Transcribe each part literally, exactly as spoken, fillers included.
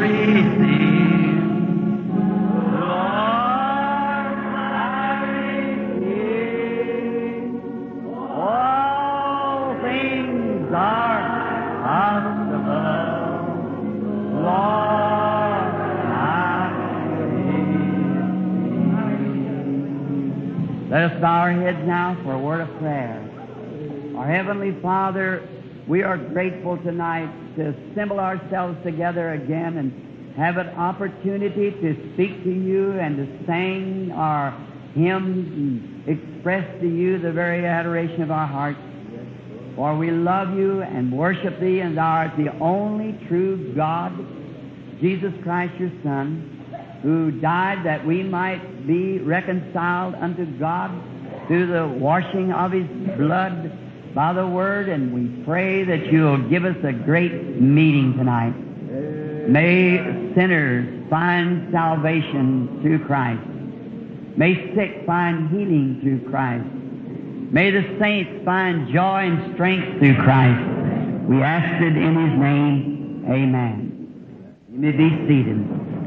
receive. Lord, I receive. All things are possible. Lord, I receive. Let us bow our heads now for a word of prayer. Our Heavenly Father, we are grateful tonight to assemble ourselves together again and have an opportunity to speak to you and to sing our hymns and express to you the very adoration of our hearts. For we love you and worship thee, and thou art the only true God, Jesus Christ your Son, who died that we might be reconciled unto God through the washing of His blood by the Word, and we pray that you'll give us a great meeting tonight. May sinners find salvation through Christ. May sick find healing through Christ. May the saints find joy and strength through Christ. We ask it in His name. Amen. You may be seated.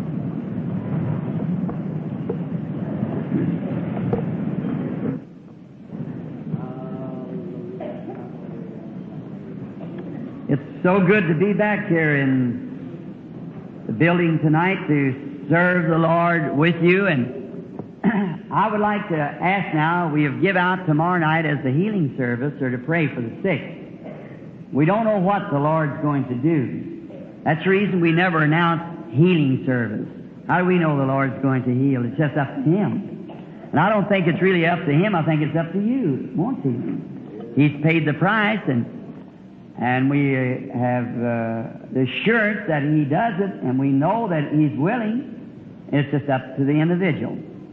It's so good to be back here in the building tonight to serve the Lord with you. And I would like to ask now, we have give out tomorrow night as the healing service or to pray for the sick. We don't know what the Lord's going to do. That's the reason we never announce healing service. How do we know the Lord's going to heal? It's just up to Him. And I don't think it's really up to Him. I think it's up to you, won't He? He's paid the price, and And we have uh, the assurance that He does it, and we know that He's willing. It's just up to the individual.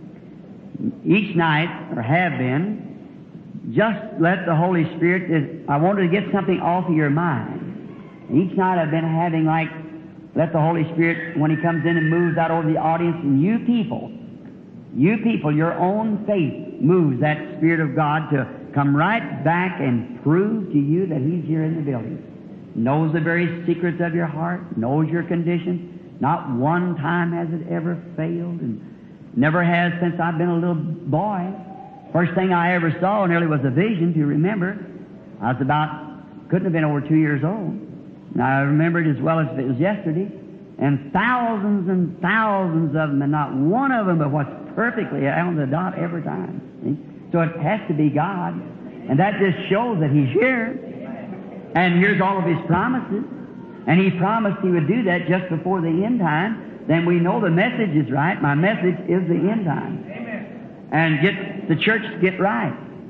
Each night, or have been, just let the Holy Spirit, I wanted to get something off of your mind. Each night I've been having like, let the Holy Spirit, when He comes in and moves out over the audience, and you people, you people, your own faith moves that Spirit of God to come right back and prove to you that He's here in the building. Knows the very secrets of your heart, knows your condition. Not one time has it ever failed, and never has since I've been a little boy. First thing I ever saw nearly was a vision, if you remember. I was about, couldn't have been over two years old. And I remember it as well as if it was yesterday. And thousands and thousands of them, and not one of them but what's perfectly on the dot every time. See? So it has to be God. And that just shows that He's here. And here's all of His promises. And He promised He would do that just before the end time. Then we know the message is right. My message is the end time. Amen. And get the church to get right.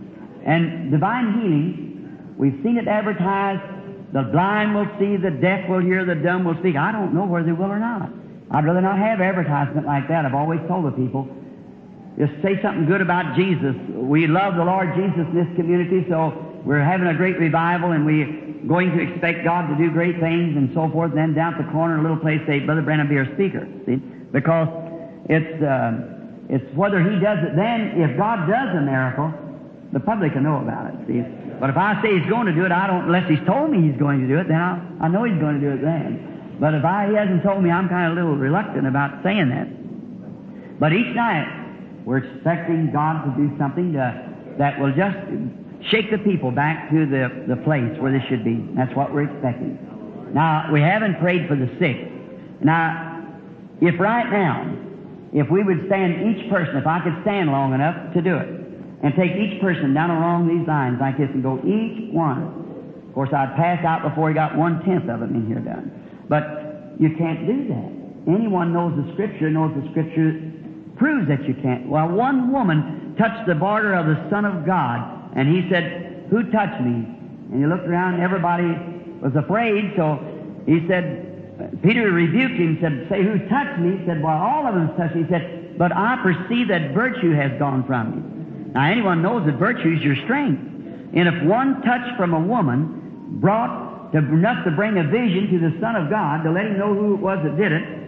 And divine healing, we've seen it advertised. The blind will see, the deaf will hear, the dumb will speak. I don't know whether they will or not. I'd rather not have advertisement like that. I've always told the people, just say something good about Jesus. We love the Lord Jesus in this community, so we're having a great revival, and we're going to expect God to do great things and so forth. And then down at the corner, a little place, say, Brother Branham, be our speaker. See? Because it's, uh, it's whether He does it then. If God does a miracle, the public will know about it. See? But if I say He's going to do it, I don't, unless He's told me He's going to do it, then I'll, I know He's going to do it then. But if I, He hasn't told me, I'm kind of a little reluctant about saying that. But each night, we're expecting God to do something to, that will just shake the people back to the, the place where they should be. That's what we're expecting. Now, we haven't prayed for the sick. Now, if right now, if we would stand each person, if I could stand long enough to do it, and take each person down along these lines like this and go each one. Of course, I'd pass out before we got one-tenth of them in here done. But you can't do that. Anyone knows the Scripture, knows the Scripture proves that you can't. Well, one woman touched the border of the Son of God, and He said, who touched me? And he looked around, and everybody was afraid, so He said, Peter rebuked him, said, say, who touched me? He said, well, all of them touched me. He said, but I perceive that virtue has gone from me. Now, anyone knows that virtue is your strength. And if one touch from a woman brought to, enough to bring a vision to the Son of God, to let Him know who it was that did it,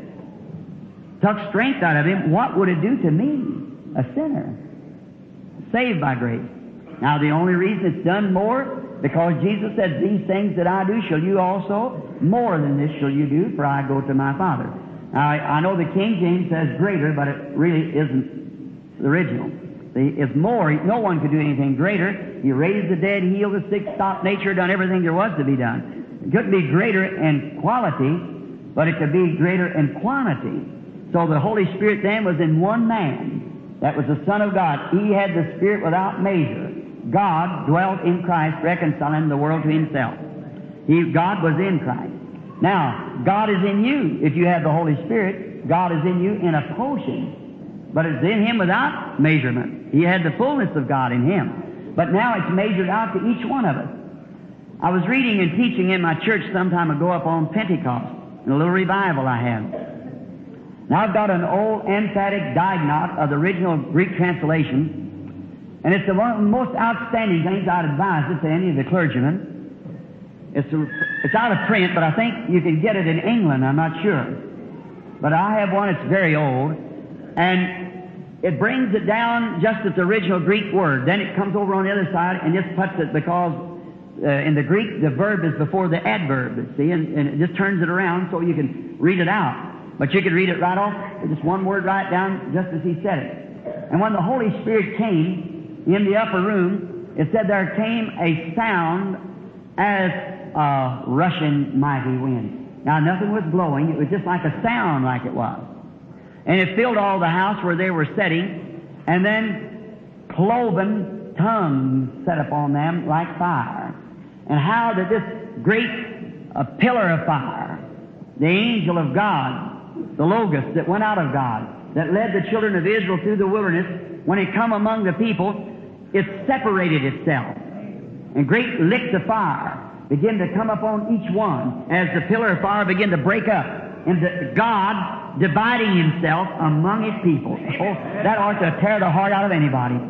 took strength out of him, what would it do to me, a sinner, saved by grace? Now, the only reason it's done more, because Jesus said, these things that I do shall you also, more than this shall you do, for I go to my Father. Now, I, I know the King James says greater, but it really isn't the original. The, it's more. No one could do anything greater. He raised the dead, healed the sick, stopped nature, done everything there was to be done. It couldn't be greater in quality, but it could be greater in quantity. So the Holy Spirit then was in one man. That was the Son of God. He had the Spirit without measure. God dwelt in Christ, reconciling the world to Himself. He, God was in Christ. Now, God is in you. If you have the Holy Spirit, God is in you in a portion. But it's in Him without measurement. He had the fullness of God in Him. But now it's measured out to each one of us. I was reading and teaching in my church some time ago up on Pentecost, in a little revival I had. Now I've got an old emphatic diagnot of the original Greek translation, and it's the one of the most outstanding things I'd advise it to any of the clergymen. It's, a, it's out of print, but I think you can get it in England, I'm not sure. But I have one, it's very old, and it brings it down just as the original Greek word. Then it comes over on the other side and just puts it, because uh, in the Greek the verb is before the adverb, see, and, and it just turns it around so you can read it out. But you could read it right off, just one word right down, just as he said it. And when the Holy Spirit came in the upper room, it said there came a sound as a rushing mighty wind. Now, nothing was blowing. It was just like a sound like it was. And it filled all the house where they were sitting, and then cloven tongues set upon them like fire. And how that this great uh, pillar of fire, the angel of God, the Logos that went out of God, that led the children of Israel through the wilderness, when it come among the people, it separated itself. And great licks of fire began to come upon each one as the pillar of fire began to break up. And the, God dividing Himself among His people. Oh, that ought to tear the heart out of anybody.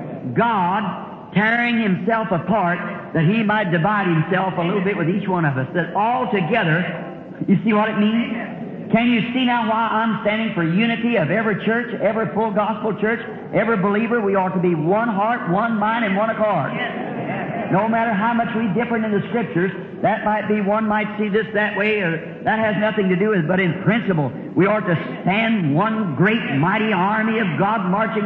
God tearing Himself apart that He might divide Himself a little bit with each one of us. That all together, you see what it means? Can you see now why I'm standing for unity of every church, every full gospel church, every believer? We ought to be one heart, one mind, and one accord. No matter how much we differ in the Scriptures, that might be, one might see this that way, or that has nothing to do with it, but in principle, we ought to stand one great mighty army of God marching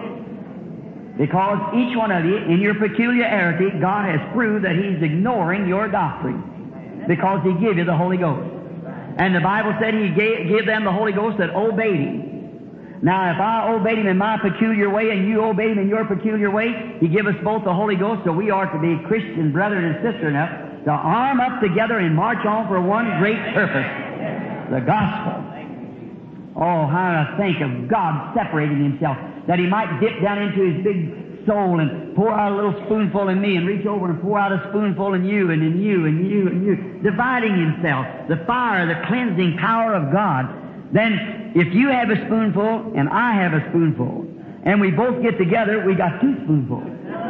on. Because each one of you, in your peculiarity, God has proved that He's ignoring your doctrine. Because He gave you the Holy Ghost. And the Bible said He gave, gave them the Holy Ghost that obeyed Him. Now, if I obeyed Him in my peculiar way and you obeyed Him in your peculiar way, He gave us both the Holy Ghost, so we are to be Christian brethren and sisters enough to arm up together and march on for one great purpose, the gospel. Oh, how I think of God separating Himself, that He might dip down into His big soul and pour out a little spoonful in me and reach over and pour out a spoonful in you and in you and you and you, dividing Himself, the fire, the cleansing power of God. Then if you have a spoonful and I have a spoonful and we both get together, we got two spoonfuls.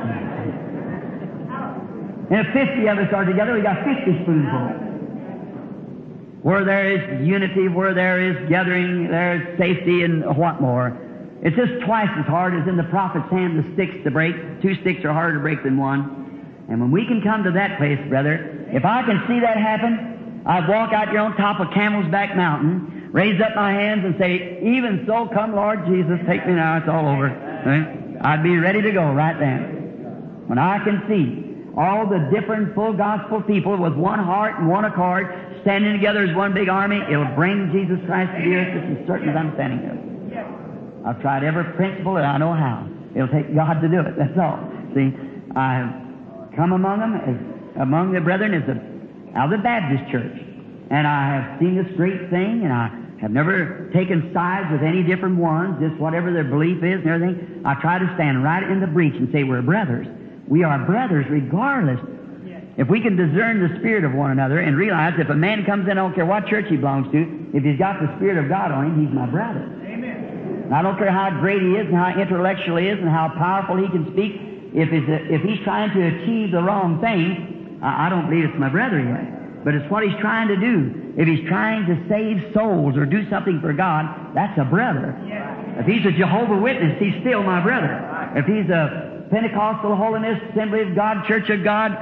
And if fifty of us are together, we got fifty spoonfuls. Where there is unity, where there is gathering, there is safety, and what more. It's just twice as hard as in the prophet's hand the sticks to break. Two sticks are harder to break than one. And when we can come to that place, brother, if I can see that happen, I'd walk out here on top of Camel's Back Mountain, raise up my hands and say, even so, come Lord Jesus, take me now, it's all over. Right? I'd be ready to go right then. When I can see all the different full gospel people with one heart and one accord, standing together as one big army, it'll bring Jesus Christ to the earth just as certain as I'm standing here. I've tried every principle that I know how. It'll take God to do it, that's all. See, I have come among them, as, among the brethren, as a, out of the Baptist church. And I have seen this great thing, and I have never taken sides with any different ones, just whatever their belief is and everything. I try to stand right in the breach and say, we're brothers. We are brothers regardless. If we can discern the spirit of one another and realize if a man comes in, I don't care what church he belongs to, if he's got the Spirit of God on him, he's my brother. Amen. I don't care how great he is and how intellectual he is and how powerful he can speak. If he's, a, if he's trying to achieve the wrong thing, I, I don't believe it's my brother yet. But it's what he's trying to do. If he's trying to save souls or do something for God, that's a brother. If he's a Jehovah's Witness, he's still my brother. If he's a Pentecostal Holiness, Assembly of God, Church of God,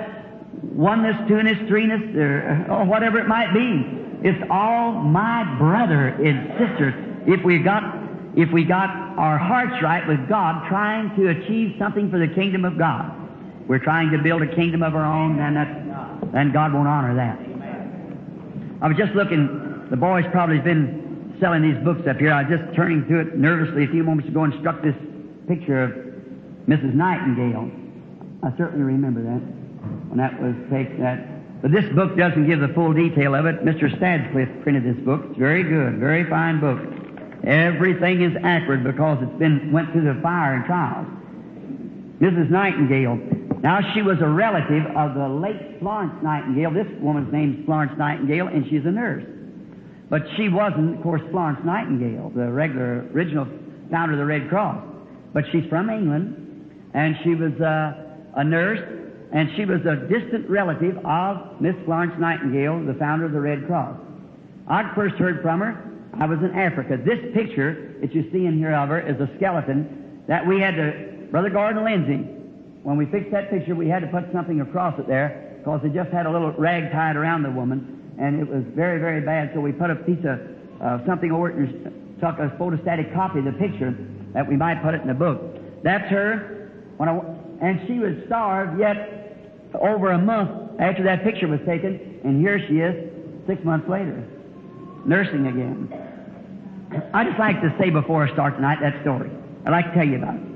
oneness, two-ness, three-ness, or, or whatever it might be. It's all my brother and sister. If we got, if we got our hearts right with God, trying to achieve something for the kingdom of God, we're trying to build a kingdom of our own, and that, and God won't honor that. I was just looking. The boys probably been selling these books up here. I was just turning to it nervously a few moments ago and struck this picture of Missus Nightingale. I certainly remember that when that was taken. That. But this book doesn't give the full detail of it. Mister Stadscliffe printed this book. It's very good, very fine book. Everything is accurate because it's been went through the fire and trials. Missus Nightingale. Now, she was a relative of the late Florence Nightingale. This woman's name's Florence Nightingale, and she's a nurse. But she wasn't, of course, Florence Nightingale, the regular, original founder of the Red Cross. But she's from England, and she was uh, a nurse, and she was a distant relative of Miss Florence Nightingale, the founder of the Red Cross. I first heard from her. I was in Africa. This picture that you see in here of her is a skeleton that we had to, Brother Gordon Lindsay, when we fixed that picture, we had to put something across it there because they just had a little rag tied around the woman, and it was very, very bad. So we put a piece of uh, something over it and took a photostatic copy of the picture that we might put it in the book. That's her. When I, and she was starved yet over a month after that picture was taken, and here she is six months later, nursing again. I'd just like to say before I start tonight that story. I'd like to tell you about it.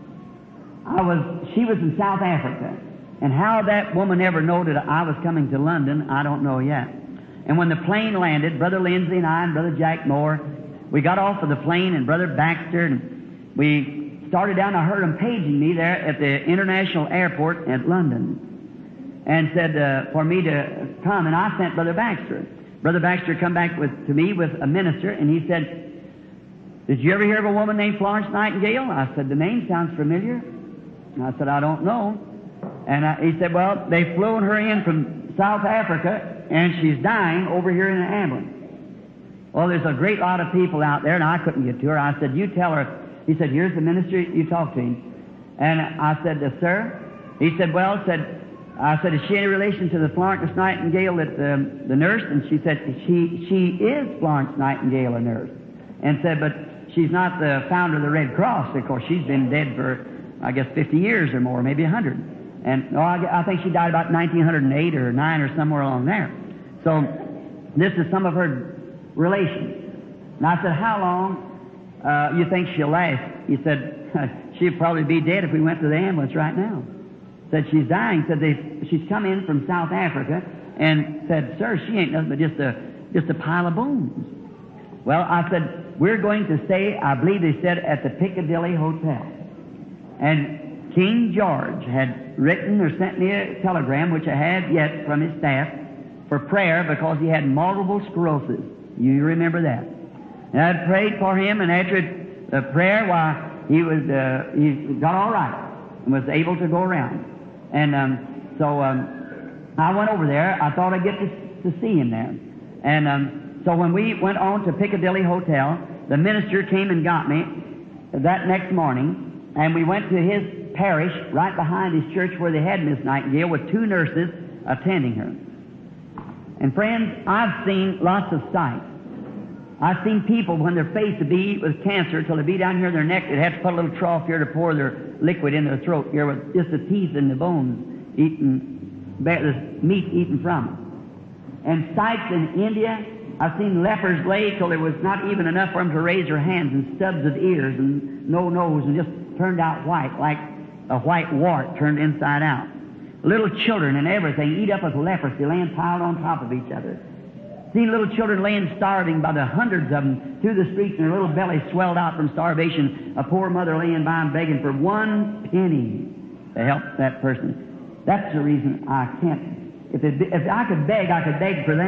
I was, she was in South Africa, and how that woman ever knew that I was coming to London, I don't know yet. And when the plane landed, Brother Lindsay and I and Brother Jack Moore, we got off of the plane, and Brother Baxter, and we started down. I heard them paging me there at the international airport at London, and said uh, for me to come, and I sent Brother Baxter. Brother Baxter come back with, to me with a minister, and he said, "Did you ever hear of a woman named Florence Nightingale?" I said, "The name sounds familiar." And I said, "I don't know." And I, he said, "Well, they flew her in from South Africa, and she's dying over here in an ambulance." Well, there's a great lot of people out there, and I couldn't get to her. I said, "You tell her." He said, "Here's the minister, you talk to him." And I said, uh, "Sir?" He said, "Well," said, I said, "Is she any relation to the Florence Nightingale, that um, the nurse?" And she said, she, she is Florence Nightingale, a nurse. And said, "But she's not the founder of the Red Cross. Of course, she's been dead for, I guess, fifty years or more, maybe one hundred. And no, I, I think she died about nineteen oh eight or nine or somewhere along there. So this is some of her relations." And I said, "How long uh, you think she'll last?" He said, "She'll probably be dead if we went to the ambulance right now." Said, "She's dying." Said, they, "She's come in from South Africa," and said, "Sir, she ain't nothing but just a, just a pile of bones." Well, I said, "We're going to stay," I believe they said, "at the Piccadilly Hotel." And King George had written or sent me a telegram, which I had yet from his staff, for prayer because he had multiple sclerosis. You remember that. And I prayed for him, and after the prayer, why, he was, uh, he got all right and was able to go around. And um, so um, I went over there. I thought I'd get to, to see him there. And um, so when we went on to Piccadilly Hotel, the minister came and got me that next morning, and we went to his parish right behind his church where they had Miss Nightingale with two nurses attending her. And friends, I've seen lots of sights. I've seen people when their face would be with cancer till they be down here in their neck, they'd have to put a little trough here to pour their liquid in their throat here with just the teeth and the bones eaten, the meat eaten from them. And sights in India, I've seen lepers lay till there was not even enough for them to raise their hands, and stubs of ears and no nose, and just turned out white, like a white wart turned inside out. Little children and everything eat up with leprosy, laying piled on top of each other. Seen little children laying starving by the hundreds of them through the streets, and their little bellies swelled out from starvation. A poor mother laying by and begging for one penny to help that person. That's the reason I can't. If, it, if I could beg, I could beg for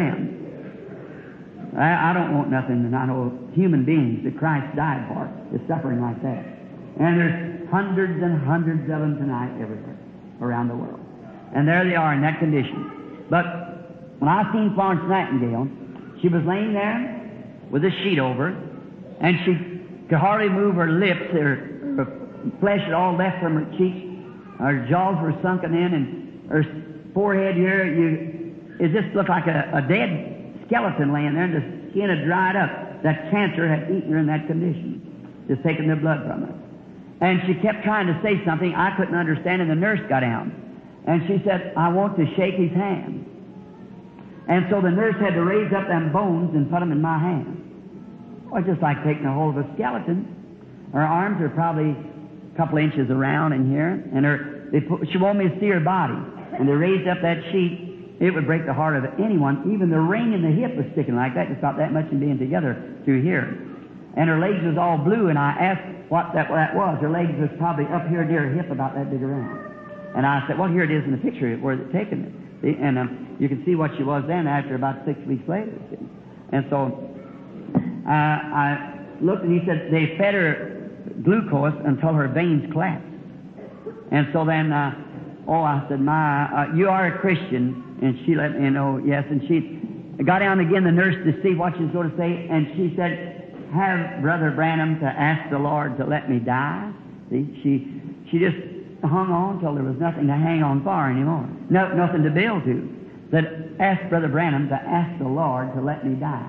them. I, I don't want nothing, and I know human beings that Christ died for is suffering like that. And there's hundreds and hundreds of them tonight everywhere around the world. And there they are in that condition. But when I seen Florence Nightingale, she was laying there with a sheet over, and she could hardly move her lips. Her, her flesh had all left from her cheeks. Her jaws were sunken in, and her forehead here, you, it just looked like a, a dead skeleton laying there, and the skin had dried up. That cancer had eaten her in that condition, just taking the blood from her. And she kept trying to say something I couldn't understand, and the nurse got down. And she said, I want to shake his hand. And so the nurse had to raise up them bones and put them in my hand. Well, just like taking a hold of a skeleton. Her arms are probably a couple inches around in here, and her, they put, she wanted me to see her body. And they raised up that sheet. It would break the heart of anyone. Even the ring in the hip was sticking like that, just about that much and being together through here. And her legs was all blue, and I asked what that, what that was. Her legs was probably up here near her hip, about that big around. And I said, well, here it is in the picture where it's taken it. See? And um, you can see what she was then after about six weeks later. See? And so uh, I looked, and he said they fed her glucose until her veins collapsed. And so then, uh, oh, I said, my, uh, you are a Christian. And she let me know, yes. And she got down again, the nurse, to see what she was going to say. And she said, have Brother Branham to ask the Lord to let me die. See, she, she just hung on till there was nothing to hang on for anymore. No, nothing to build to. Said, ask Brother Branham to ask the Lord to let me die.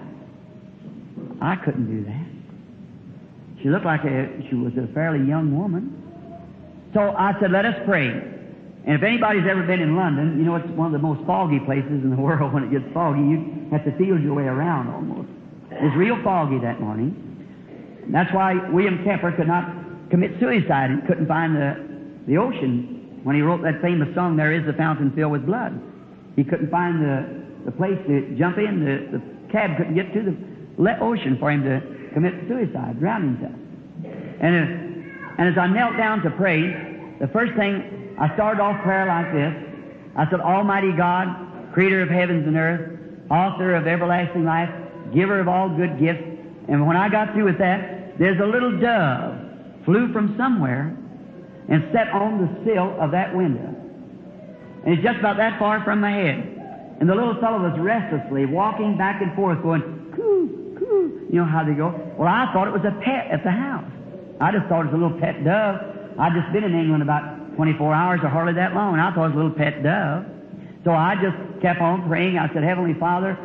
I couldn't do that. She looked like a, she was a fairly young woman. So I said, let us pray. And if anybody's ever been in London, you know it's one of the most foggy places in the world. When it gets foggy, you have to feel your way around almost. It was real foggy that morning. And that's why William Kemper could not commit suicide and couldn't find the The ocean, when he wrote that famous song, There is a Fountain Filled with Blood. He couldn't find the, the place to jump in. The, the cab couldn't get to the le- ocean for him to commit suicide, drown himself. And, uh, and as I knelt down to pray, the first thing, I started off prayer like this. I said, Almighty God, creator of heavens and earth, author of everlasting life, giver of all good gifts. And when I got through with that, there's a little dove flew from somewhere and sat on the sill of that window. And it's just about that far from my head. And the little fellow was restlessly walking back and forth going, coo, coo. You know how they go? Well, I thought it was a pet at the house. I just thought it was a little pet dove. I'd just been in England about twenty-four hours or hardly that long, and I thought it was a little pet dove. So I just kept on praying. I said, Heavenly Father,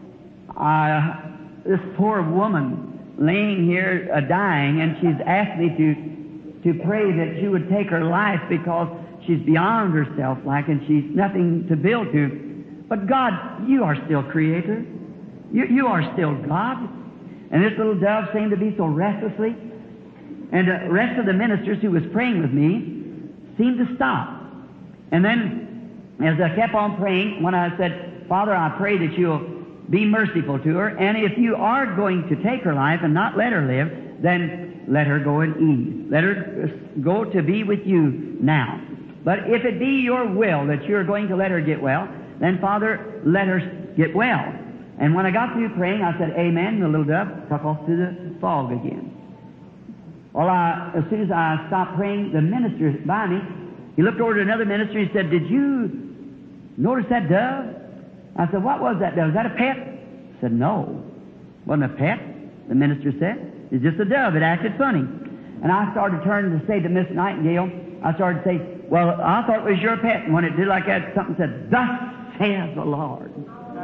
I, this poor woman laying here uh, dying, and she's asked me to to pray that you would take her life because she's beyond herself, like, and she's nothing to build to. But God, you are still Creator. You, you are still God. And this little dove seemed to be so restlessly. And the rest of the ministers who was praying with me seemed to stop. And then, as I kept on praying, when I said, Father, I pray that you'll be merciful to her, and if you are going to take her life and not let her live, then let her go in ease. Let her go to be with you now. But if it be your will that you're going to let her get well, then, Father, let her get well. And when I got through praying, I said, Amen, and the little dove took off to the fog again. Well, I, as soon as I stopped praying, the minister by me, he looked over to another minister and he said, did you notice that dove? I said, what was that dove? Was that a pet? He said, no. Wasn't a pet, the minister said. It's just a dove. It acted funny. And I started turning to say to Miss Nightingale, I started to say, well, I thought it was your pet. And when it did like that, something said, thus saith the Lord.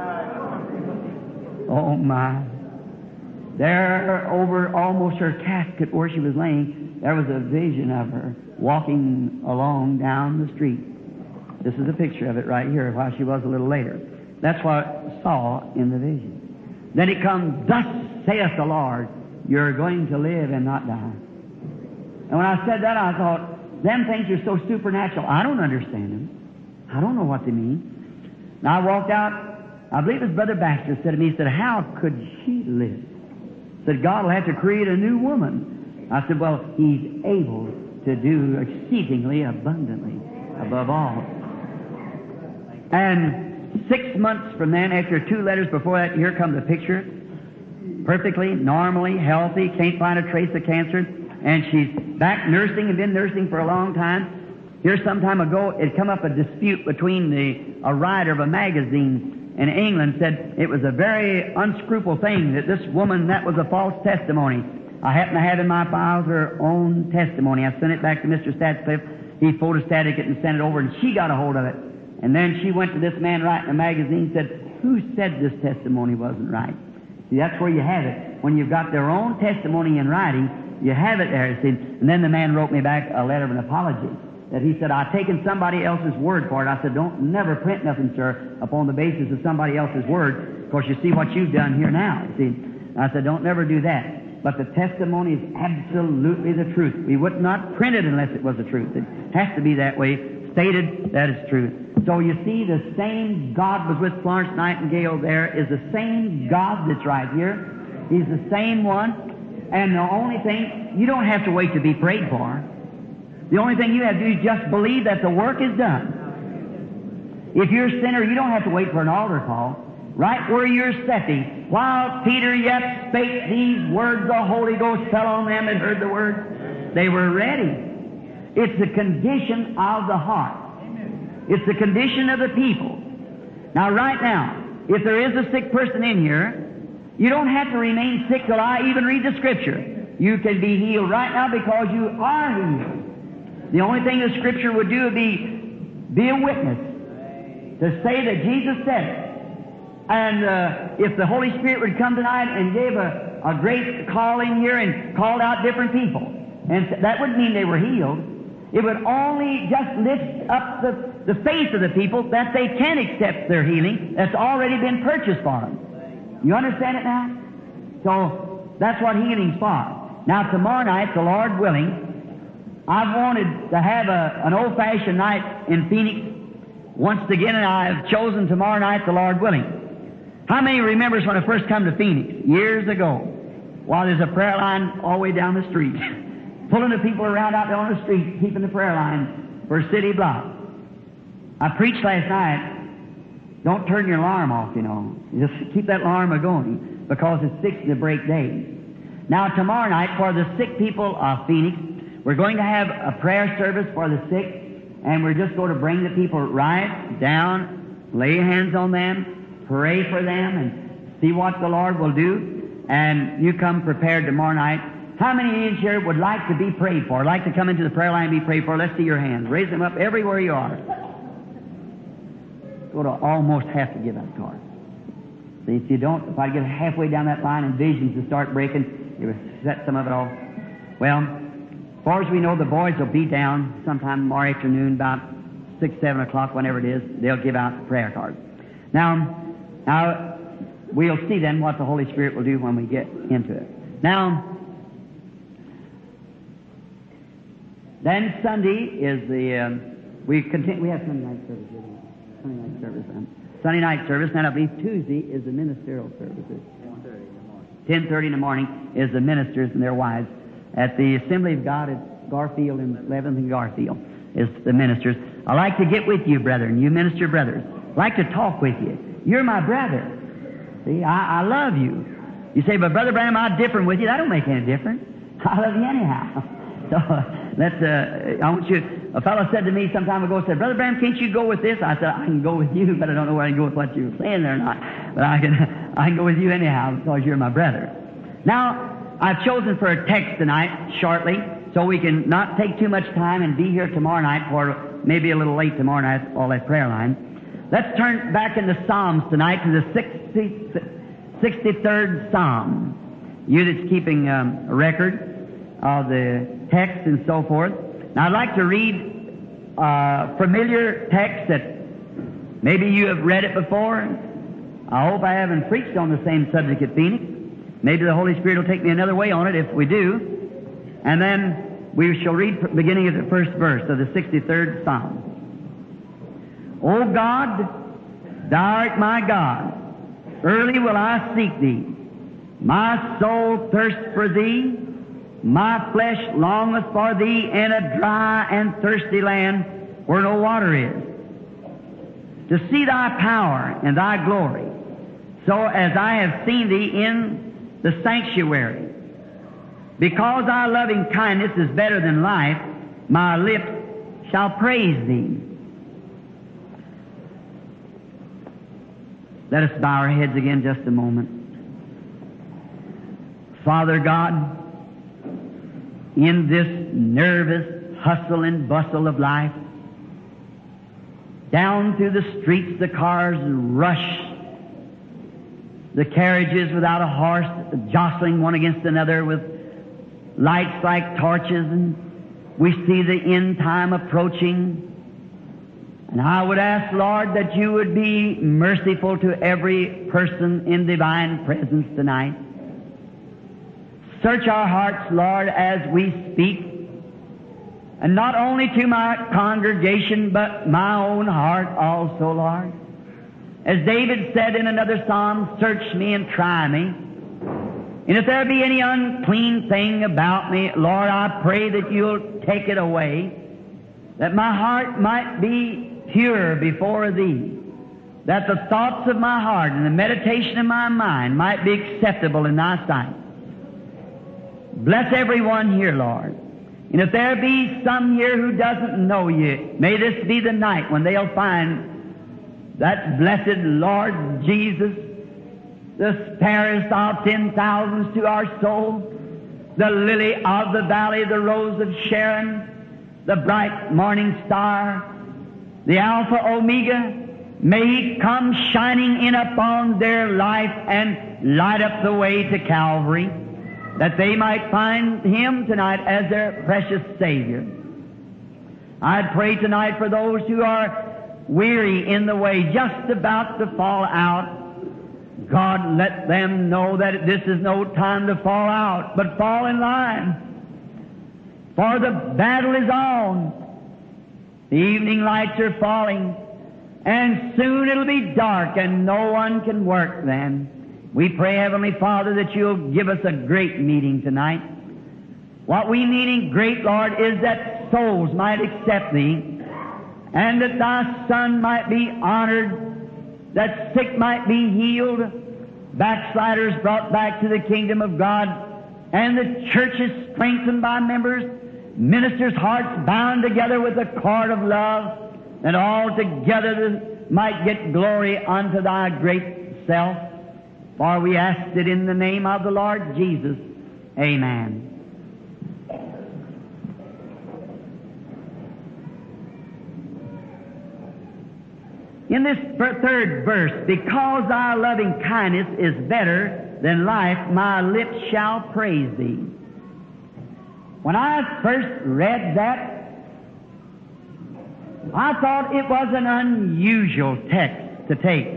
Oh, my. There, over almost her casket where she was laying, there was a vision of her walking along down the street. This is a picture of it right here while she was a little later. That's what I saw in the vision. Then it comes, thus saith the Lord, you're going to live and not die. And when I said that, I thought, them things are so supernatural. I don't understand them. I don't know what they mean. Now I walked out, I believe his brother Baxter said to me, he said, how could she live? Said, God will have to create a new woman. I said, well, He's able to do exceedingly abundantly above all. And six months from then, after two letters before that, here comes the picture. Perfectly, normally, healthy, can't find a trace of cancer. And she's back nursing and been nursing for a long time. Here some time ago, it come up a dispute between the a writer of a magazine in England said it was a very unscrupulous thing that this woman, that was a false testimony. I happen to have in my files her own testimony. I sent it back to Mister Statscliffe. He photostated it and sent it over, and she got a hold of it. And then she went to this man writing a magazine and said, who said this testimony wasn't right? See, that's where you have it. When you've got their own testimony in writing, you have it there. See? And then the man wrote me back a letter of an apology. That he said, I've taken somebody else's word for it. I said, don't never print nothing, sir, upon the basis of somebody else's word. Of course, you see what you've done here now. You see? I said, don't never do that. But the testimony is absolutely the truth. We would not print it unless it was the truth. It has to be that way, stated that it's true. So you see, the same God was with Florence Nightingale there is the same God that's right here. He's the same one. And the only thing, you don't have to wait to be prayed for. The only thing you have to do is just believe that the work is done. If you're a sinner, you don't have to wait for an altar call. Right where you're sitting, while Peter yet spake these words, the Holy Ghost fell on them and heard the word. They were ready. It's the condition of the heart. It's the condition of the people. Now, right now, if there is a sick person in here, you don't have to remain sick till I even read the Scripture. You can be healed right now because you are healed. The only thing the Scripture would do would be be a witness to say that Jesus said it. And uh, if the Holy Spirit would come tonight and gave a, a great call in here and called out different people, and that wouldn't mean they were healed. It would only just lift up the, the faith of the people that they can accept their healing that's already been purchased for them. You understand it now? So that's what healing's for. Now, tomorrow night, the Lord willing, I've wanted to have a, an old-fashioned night in Phoenix once again, and I've chosen tomorrow night, the Lord willing. How many remembers when I first come to Phoenix, years ago, while there's a prayer line all the way down the street, pulling the people around out there on the street, keeping the prayer line for a city block. I preached last night, don't turn your alarm off, you know. Just keep that alarm going, because it's fixing to break day. Now, tomorrow night, for the sick people of Phoenix, we're going to have a prayer service for the sick, and we're just going to bring the people right down, lay hands on them, pray for them, and see what the Lord will do. And you come prepared tomorrow night. How many in here would like to be prayed for, like to come into the prayer line and be prayed for? Let's see your hands. Raise them up everywhere you are. Go to almost have to give that card. See, if you don't, if I get halfway down that line and visions will start breaking, you will set some of it off. Well, as far as we know, the boys will be down sometime tomorrow afternoon, about six, seven o'clock, whenever it is. They'll give out the prayer cards. Now, now we'll see then what the Holy Spirit will do when we get into it. Now, then Sunday is the um, we continue. We have Sunday night service. Sunday night service. Um, Sunday night service. And I believe Tuesday is the ministerial services. ten thirty in the morning is the ministers and their wives at the Assembly of God at Garfield and eleventh and Garfield is the ministers. I like to get with you, brethren, you minister brothers. I like to talk with you. You're my brother. See, I, I love you. You say, but Brother Branham, I'm different with you. That don't make any difference. I love you anyhow. So uh, let's. Uh, I want you. A fellow said to me some time ago, said, Brother Branham, can't you go with this? I said, I can go with you, but I don't know where I can go with what you're saying there or not. But I can. I can go with you anyhow because you're my brother. Now, I've chosen for a text tonight, shortly, so we can not take too much time and be here tomorrow night, or maybe a little late tomorrow night, all that prayer line. Let's turn back into Psalms tonight to the sixty-third Psalm. You that's keeping um, a record of the text and so forth. Now, I'd like to read a familiar text that maybe you have read it before. I hope I haven't preached on the same subject at Phoenix. Maybe the Holy Spirit will take me another way on it if we do. And then we shall read beginning at the first verse of the sixty-third Psalm. O God, Thou art my God. Early will I seek Thee. My soul thirsts for Thee. My flesh longeth for Thee in a dry and thirsty land where no water is, to see Thy power and Thy glory, so as I have seen Thee in the sanctuary. Because Thy loving kindness is better than life, my lips shall praise Thee. Let us bow our heads again just a moment. Father God, in this nervous hustle and bustle of life, Down through the streets the cars rush. The carriages without a horse jostling one against another with lights like torches, and we see the end time approaching. And I would ask, Lord, that you would be merciful to every person in divine presence tonight. Search our hearts, Lord, as we speak, and not only to my congregation, but my own heart also, Lord. As David said in another psalm, search me and try me. And if there be any unclean thing about me, Lord, I pray that you'll take it away, that my heart might be pure before Thee, that the thoughts of my heart and the meditation of my mind might be acceptable in Thy sight. Bless everyone here, Lord. And if there be some here who doesn't know You, may this be the night when they'll find that blessed Lord Jesus, the fairest of ten thousands to our soul, the lily of the valley, the rose of Sharon, the bright morning star, the Alpha Omega. May He come shining in upon their life and light up the way to Calvary, that they might find Him tonight as their precious Savior. I pray tonight for those who are weary in the way, just about to fall out. God, let them know that this is no time to fall out, but fall in line. For the battle is on. The evening lights are falling, and soon it'll be dark and no one can work then. We pray, Heavenly Father, that You'll give us a great meeting tonight. What we need in great, Lord, is that souls might accept Thee, and that Thy Son might be honored, that sick might be healed, backsliders brought back to the kingdom of God, and the churches strengthened by members, ministers' hearts bound together with the cord of love, and all together might get glory unto Thy great self. For we ask it in the name of the Lord Jesus. Amen. In this third verse, because Thy loving kindness is better than life, my lips shall praise Thee. When I first read that, I thought it was an unusual text to take.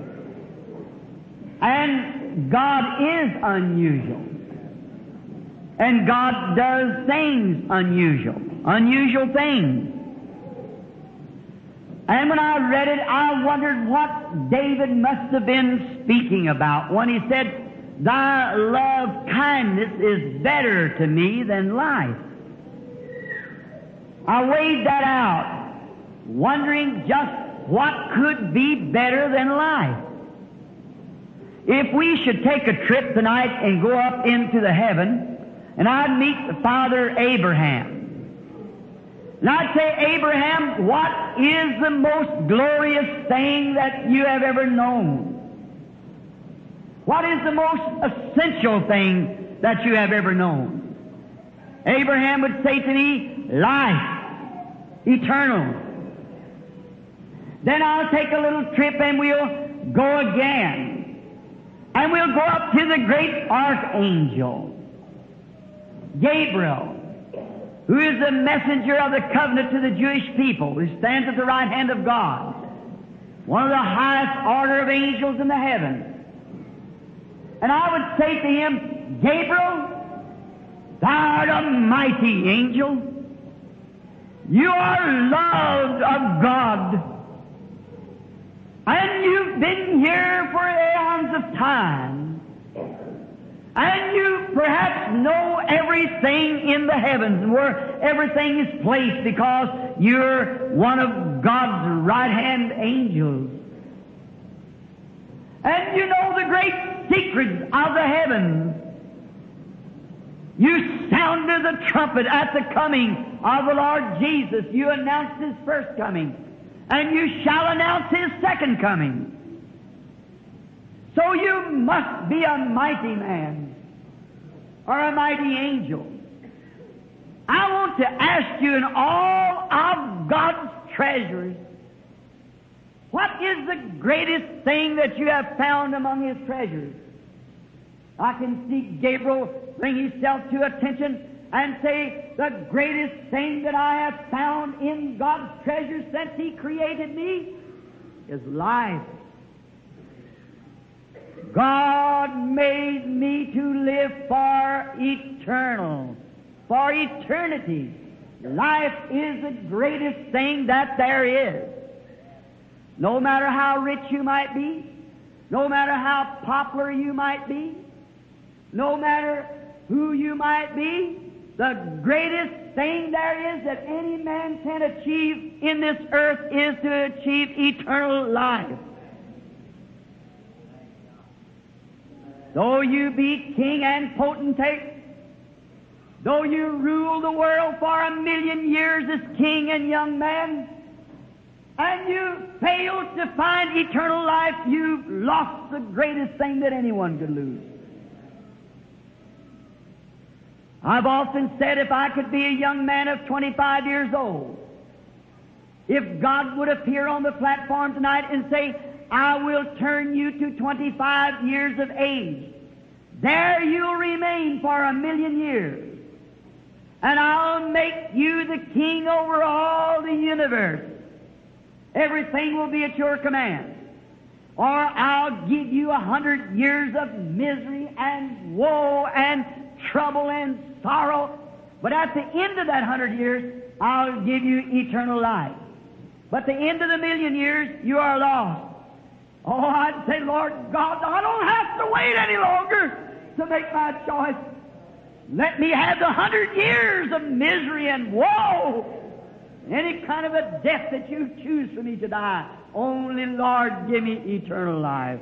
And God is unusual. And God does things unusual, unusual things. And when I read it, I wondered what David must have been speaking about when he said, Thy love kindness is better to me than life. I weighed that out, wondering just what could be better than life. If we should take a trip tonight and go up into the heaven, and I'd meet the Father Abraham, and I'd say, Abraham, what is the most glorious thing that you have ever known? What is the most essential thing that you have ever known? Abraham would say to me, life, eternal. Then I'll take a little trip and we'll go again. And we'll go up to the great archangel, Gabriel, who is the messenger of the covenant to the Jewish people, who stands at the right hand of God, one of the highest order of angels in the heavens. And I would say to him, Gabriel, thou art a mighty angel. You are loved of God. And you've been here for eons of time. And you perhaps know everything in the heavens and where everything is placed because you're one of God's right-hand angels. And you know the great secrets of the heavens. You sounded the trumpet at the coming of the Lord Jesus. You announced His first coming. And you shall announce His second coming. So you must be a mighty man or a mighty angel. I want to ask you, in all of God's treasures, What is the greatest thing that you have found among His treasures? I can see Gabriel bring himself to attention and say, the greatest thing that I have found in God's treasures since He created me is life. God made me to live for eternal, for eternity. Life is the greatest thing that there is. No matter how rich you might be, no matter how popular you might be, no matter who you might be, the greatest thing there is that any man can achieve in this earth is to achieve eternal life. Though you be king and potentate, though you rule the world for a million years as king and young man, and you fail to find eternal life, you've lost the greatest thing that anyone could lose. I've often said if I could be a young man of twenty-five years old, if God would appear on the platform tonight and say, I will turn you to twenty-five years of age, there you'll remain for a million years, and I'll make you the king over all the universe. Everything will be at your command. Or I'll give you a hundred years of misery and woe and trouble and sorrow, but at the end of that hundred years, I'll give you eternal life. But the end of the million years, you are lost. Oh, I'd say, Lord God, I don't have to wait any longer to make my choice. Let me have the hundred years of misery and woe. Any kind of a death that you choose for me to die, only, Lord, give me eternal life.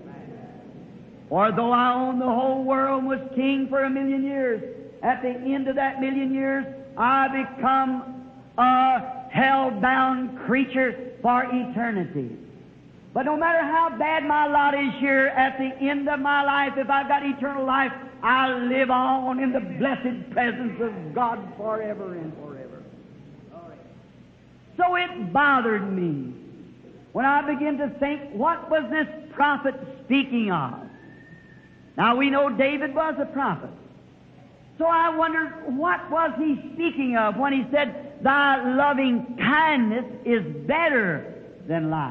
Or though I own the whole world and was king for a million years, at the end of that million years, I become a hell-bound creature for eternity. But no matter how bad my lot is here, at the end of my life, if I've got eternal life, I'll live on in the blessed presence of God forever and forever. So it bothered me when I began to think, what was this prophet speaking of? Now we know David was a prophet. So I wondered, what was he speaking of when he said, thy loving kindness is better than life?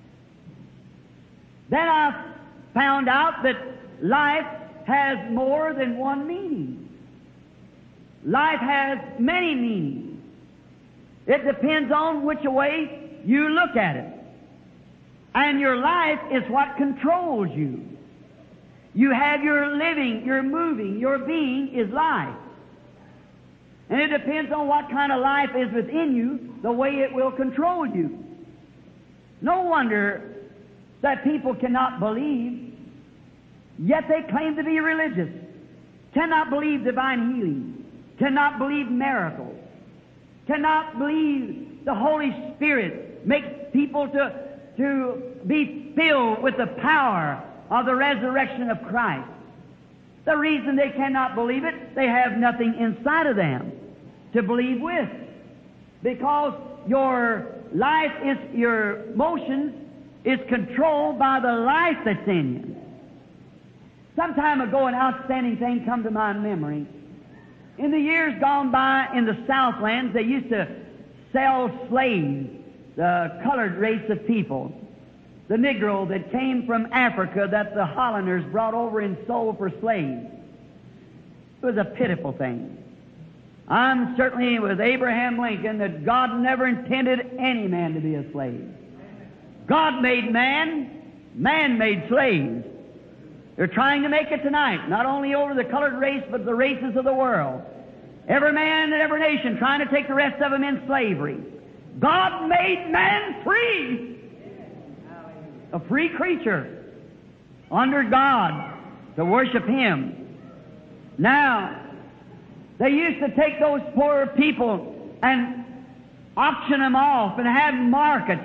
Then I found out that life has more than one meaning. Life has many meanings. It depends on which way you look at it. And your life is what controls you. You have your living, your moving, your being is life. And it depends on what kind of life is within you, the way it will control you. No wonder that people cannot believe, yet they claim to be religious, cannot believe divine healing, cannot believe miracles, cannot believe the Holy Spirit makes people to, to be filled with the power of the resurrection of Christ. The reason they cannot believe it, they have nothing inside of them to believe with. Because your life is, your motions is controlled by the life that's in you. Some time ago, an outstanding thing come to my memory. In the years gone by in the Southlands, they used to sell slaves, the colored race of people. The Negro that came from Africa that the Hollanders brought over and sold for slaves. It was a pitiful thing. I'm certainly with Abraham Lincoln that God never intended any man to be a slave. God made man, man made slaves. They're trying to make it tonight, not only over the colored race, but the races of the world. Every man and every nation trying to take the rest of them in slavery. God made man free. A free creature under God to worship Him. Now, they used to take those poor people and auction them off and have markets.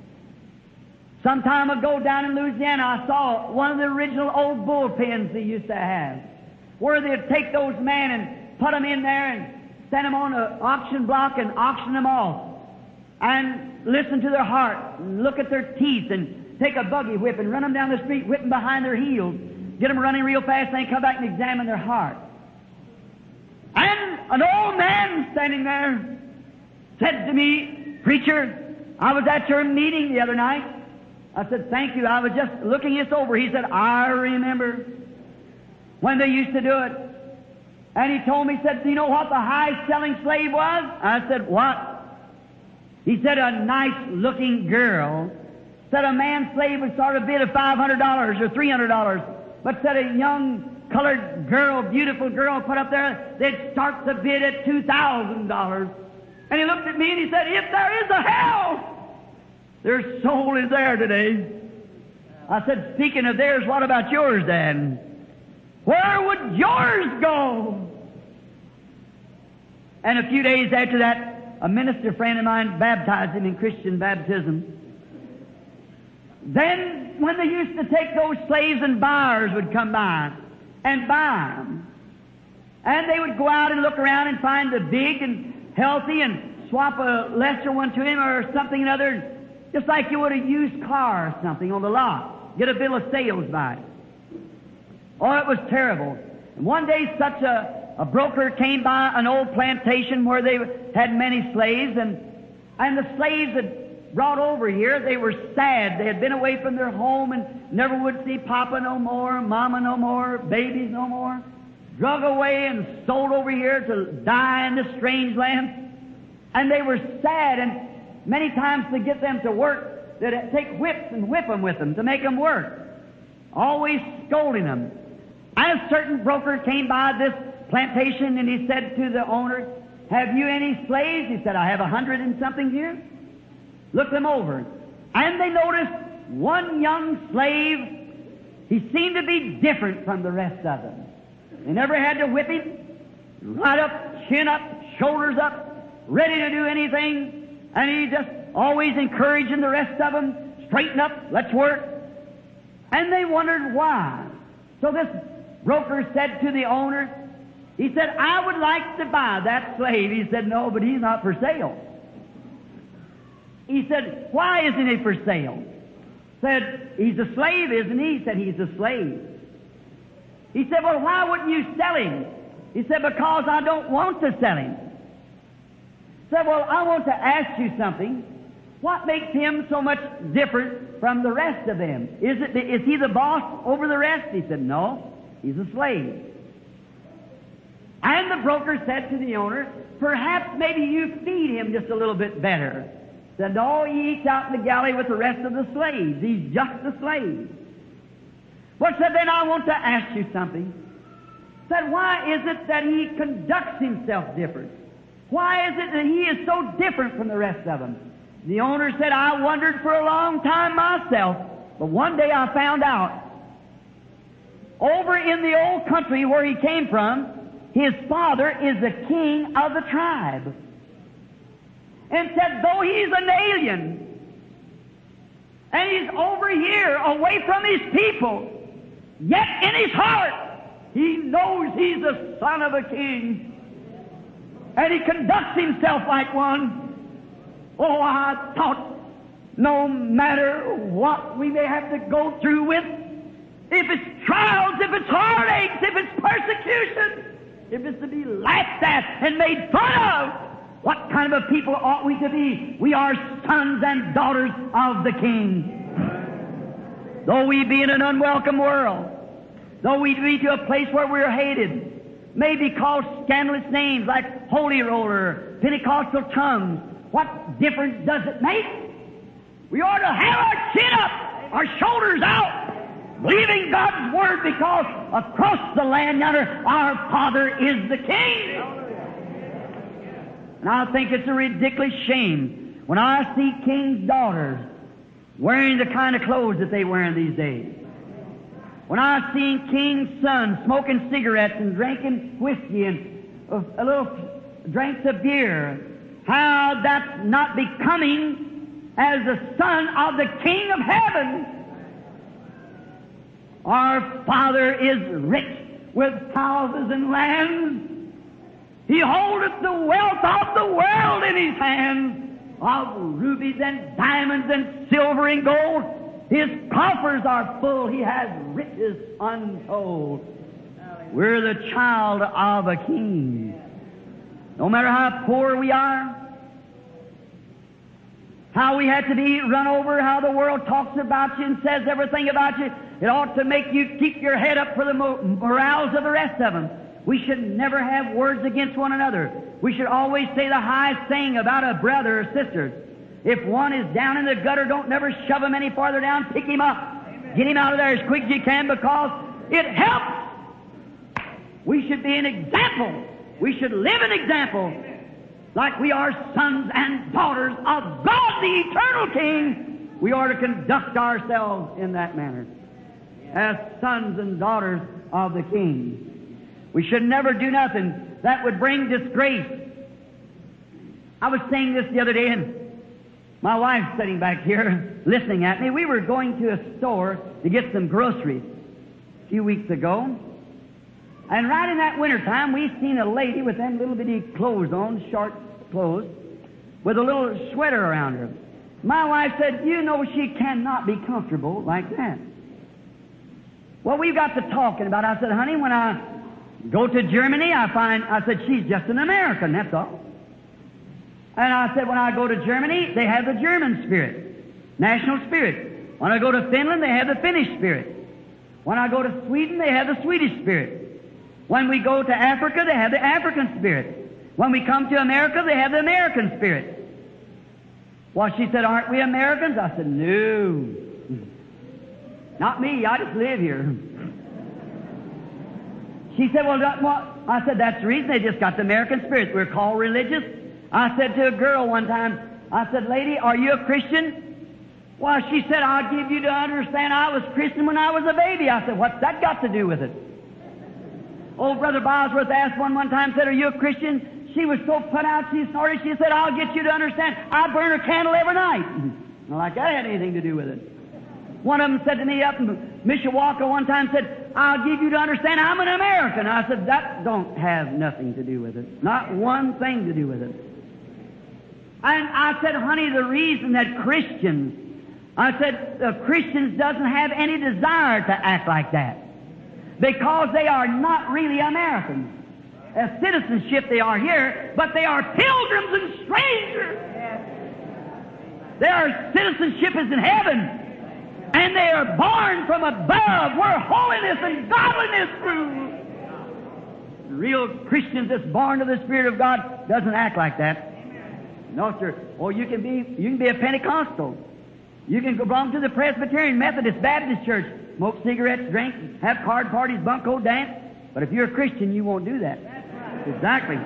Some time ago down in Louisiana, I saw one of the original old bullpens they used to have, where they'd take those men and put them in there and send them on an auction block and auction them off. And listen to their heart, and look at their teeth, and take a buggy whip and run them down the street, whip them behind their heels, get them running real fast, and then come back and examine their heart. And an old man standing there said to me, "Preacher, I was at your meeting the other night." I said, "Thank you. I was just looking this over." He said, "I remember when they used to do it." And he told me, he said, "Do you know what the highest selling slave was?" I said, "What?" He said, "A nice-looking girl." Said a man slave would start a bid of five hundred dollars or three hundred dollars. But said a young colored girl, beautiful girl, put up there, they'd start the bid at two thousand dollars. And he looked at me and he said, "If there is a hell, their soul is there today." I said, "Speaking of theirs, what about yours, Dad? Where would yours go?" And a few days after that, a minister friend of mine baptized him in Christian baptism. Then, when they used to take those slaves, and buyers would come by and buy them, and they would go out and look around and find the big and healthy and swap a lesser one to him or something another, just like you would a used car or something on the lot. Get a bill of sales by it. Oh, it was terrible. And one day such a, a broker came by an old plantation where they had many slaves, and, and the slaves had brought over here, they were sad. They had been away from their home and never would see Papa no more, Mama no more, babies no more. Drug away and sold over here to die in this strange land. And they were sad, and many times to get them to work, they'd take whips and whip them with them to make them work. Always scolding them. And a certain broker came by this plantation, and he said to the owner, "Have you any slaves?" He said, "I have a hundred and something here." Look them over. And they noticed one young slave, he seemed to be different from the rest of them. They never had to whip him. Right up, chin up, shoulders up, ready to do anything. And he just always encouraging the rest of them, straighten up, let's work. And they wondered why. So this broker said to the owner, he said, "I would like to buy that slave." He said, "No, but he's not for sale." He said, "Why isn't he for sale?" Said, "He's a slave, isn't he?" He said, "He's a slave." He said, "Well, why wouldn't you sell him?" He said, "Because I don't want to sell him." Said, "Well, I want to ask you something. What makes him so much different from the rest of them? Is it, is he the boss over the rest?" He said, "No, he's a slave." And the broker said to the owner, "Perhaps maybe you feed him just a little bit better." Said, "No, he eats out in the galley with the rest of the slaves. He's just a slave." Well, said, "Then I want to ask you something." Said, "Why is it that he conducts himself different? Why is it that he is so different from the rest of them?" The owner said, "I wondered for a long time myself, but one day I found out. Over in the old country where he came from, his father is the king of the tribe. And said, though he's an alien, and he's over here away from his people, yet in his heart he knows he's the son of a king. And he conducts himself like one." Oh, I thought, no matter what we may have to go through with, if it's trials, if it's heartaches, if it's persecution, if it's to be laughed at and made fun of, what kind of a people ought we to be? We are sons and daughters of the King. Though we be in an unwelcome world, though we be to a place where we're hated, may be called scandalous names like Holy Roller, Pentecostal tongues, what difference does it make? We ought to have our chin up, our shoulders out, believing God's Word, because across the land yonder, our Father is the King. And I think it's a ridiculous shame when I see kings' daughters wearing the kind of clothes that they wear in these days. When I see kings' sons smoking cigarettes and drinking whiskey and a little drinks of beer, how that's not becoming as the son of the King of heaven. Our Father is rich with houses and lands. He holdeth the wealth of the world in His hands. of rubies and diamonds and silver and gold. His coffers are full. He has riches untold. We're the child of a king. No matter how poor we are, how we have to be run over, how the world talks about you and says everything about you, it ought to make you keep your head up for the morals of the rest of them. We should never have words against one another. We should always say the highest thing about a brother or sister. If one is down in the gutter, don't never shove him any farther down. Pick him up. Amen. Get him out of there as quick as you can, because it helps. We should be an example. We should live an example. Like we are sons and daughters of God, the eternal King. We are to conduct ourselves in that manner. As sons and daughters of the King. We should never do nothing that would bring disgrace. I was saying this the other day, and my wife's sitting back here listening at me. We were going to a store to get some groceries a few weeks ago. And right in that wintertime, we seen a lady with them little bitty clothes on, short clothes, with a little sweater around her. My wife said, you know she cannot be comfortable like that. Well, we got to talking about it. I said, honey, when I go to Germany, I find, I said, she's just an American, that's all. And I said, when I go to Germany, they have the German spirit, national spirit. When I go to Finland, they have the Finnish spirit. When I go to Sweden, they have the Swedish spirit. When we go to Africa, they have the African spirit. When we come to America, they have the American spirit. Well, she said, aren't we Americans? I said, no. Not me, I just live here. She said, well, well, I said, that's the reason they just got the American spirit. We're called religious. I said to a girl one time, I said, lady, are you a Christian? Well, she said, I'll give you to understand I was Christian when I was a baby. I said, what's that got to do with it? Old Brother Bosworth asked one one time, said, are you a Christian? She was so put out, she snorted, she said, I'll get you to understand I burn a candle every night. Well, like that had anything to do with it. One of them said to me up in Mishawaka one time, said, I'll give you to understand I'm an American. I said, that don't have nothing to do with it. Not one thing to do with it. And I said, honey, the reason that Christians, I said, uh, Christians doesn't have any desire to act like that. Because they are not really Americans. As citizenship they are here, but they are pilgrims and strangers. Their citizenship is in heaven. And they are born from above, where holiness and godliness rule. Real Christians that's born of the Spirit of God doesn't act like that. No, sir. Or you can be you can be a Pentecostal. You can go belong to the Presbyterian, Methodist, Baptist church, smoke cigarettes, drink, have card parties, bunco, dance. But if you're a Christian, you won't do that. Exactly.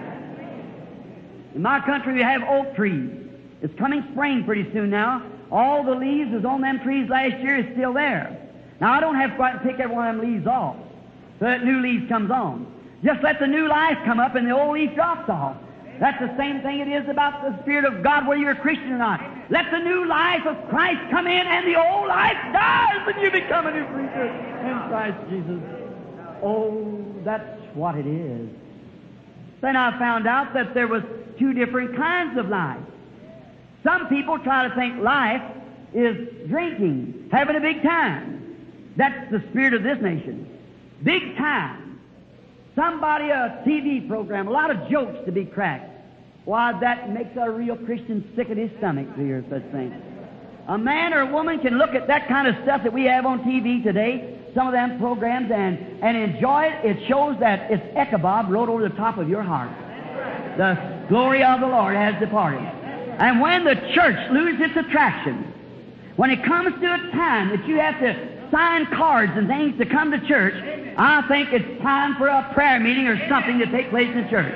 In my country, we have oak trees. It's coming spring pretty soon now. All the leaves was on them trees last year is still there. Now, I don't have to go out and pick every one of them leaves off so that new leaves comes on. Just let the new life come up and the old leaf drops off. That's the same thing it is about the Spirit of God, whether you're a Christian or not. Let the new life of Christ come in and the old life dies and you become a new creature in Christ Jesus. Oh, that's what it is. Then I found out that there was two different kinds of life. Some people try to think life is drinking, having a big time. That's the spirit of this nation. Big time. Somebody, a T V program, a lot of jokes to be cracked. Why, that makes a real Christian sick at his stomach to hear such things. A man or a woman can look at that kind of stuff that we have on T V today, some of them programs, and, and enjoy it. It shows that it's Ichabod wrote over the top of your heart. The glory of the Lord has departed. And when the church loses its attraction, when it comes to a time that you have to sign cards and things to come to church, I think it's time for a prayer meeting or something to take place in church.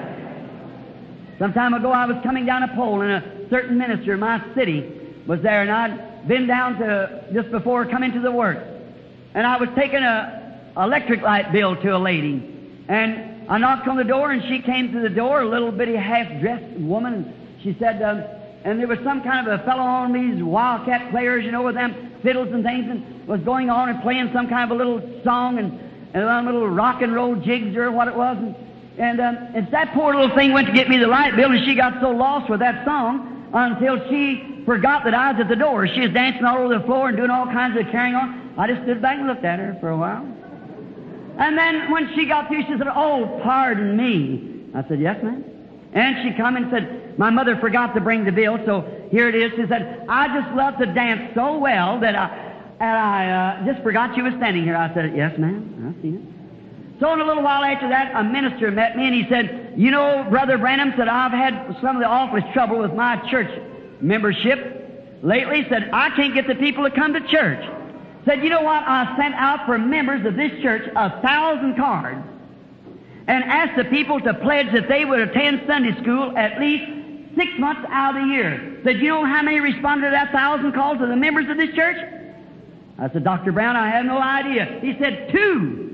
Some time ago I was coming down a pole and a certain minister in my city was there, and I'd been down to just before coming to the work. And I was taking a electric light bill to a lady. And I knocked on the door and she came to the door, a little bitty half-dressed woman. She said, um, and there was some kind of a fellow on these wildcat players, you know, with them fiddles and things, and was going on and playing some kind of a little song and, and a little rock and roll jigs or what it was. And, and, um, and that poor little thing went to get me the light bill, and she got so lost with that song until she forgot that I was at the door. She was dancing all over the floor and doing all kinds of carrying on. I just stood back and looked at her for a while. And then when she got through, she said, "Oh, pardon me." I said, "Yes, ma'am." And she come and said, "My mother forgot to bring the bill, so here it is." She said, "I just love to dance so well that I, and I uh, just forgot you were standing here." I said, "Yes, ma'am, I see it." So in a little while after that, a minister met me and he said, "You know, Brother Branham," said, "I've had some of the awfulest trouble with my church membership lately." Said, "I can't get the people to come to church." Said, "You know what? I sent out for members of this church a thousand cards and asked the people to pledge that they would attend Sunday school at least six months out of the year." Said, "You know how many responded to that thousand calls of the members of this church?" I said, "Doctor Brown, I have no idea." He said, two.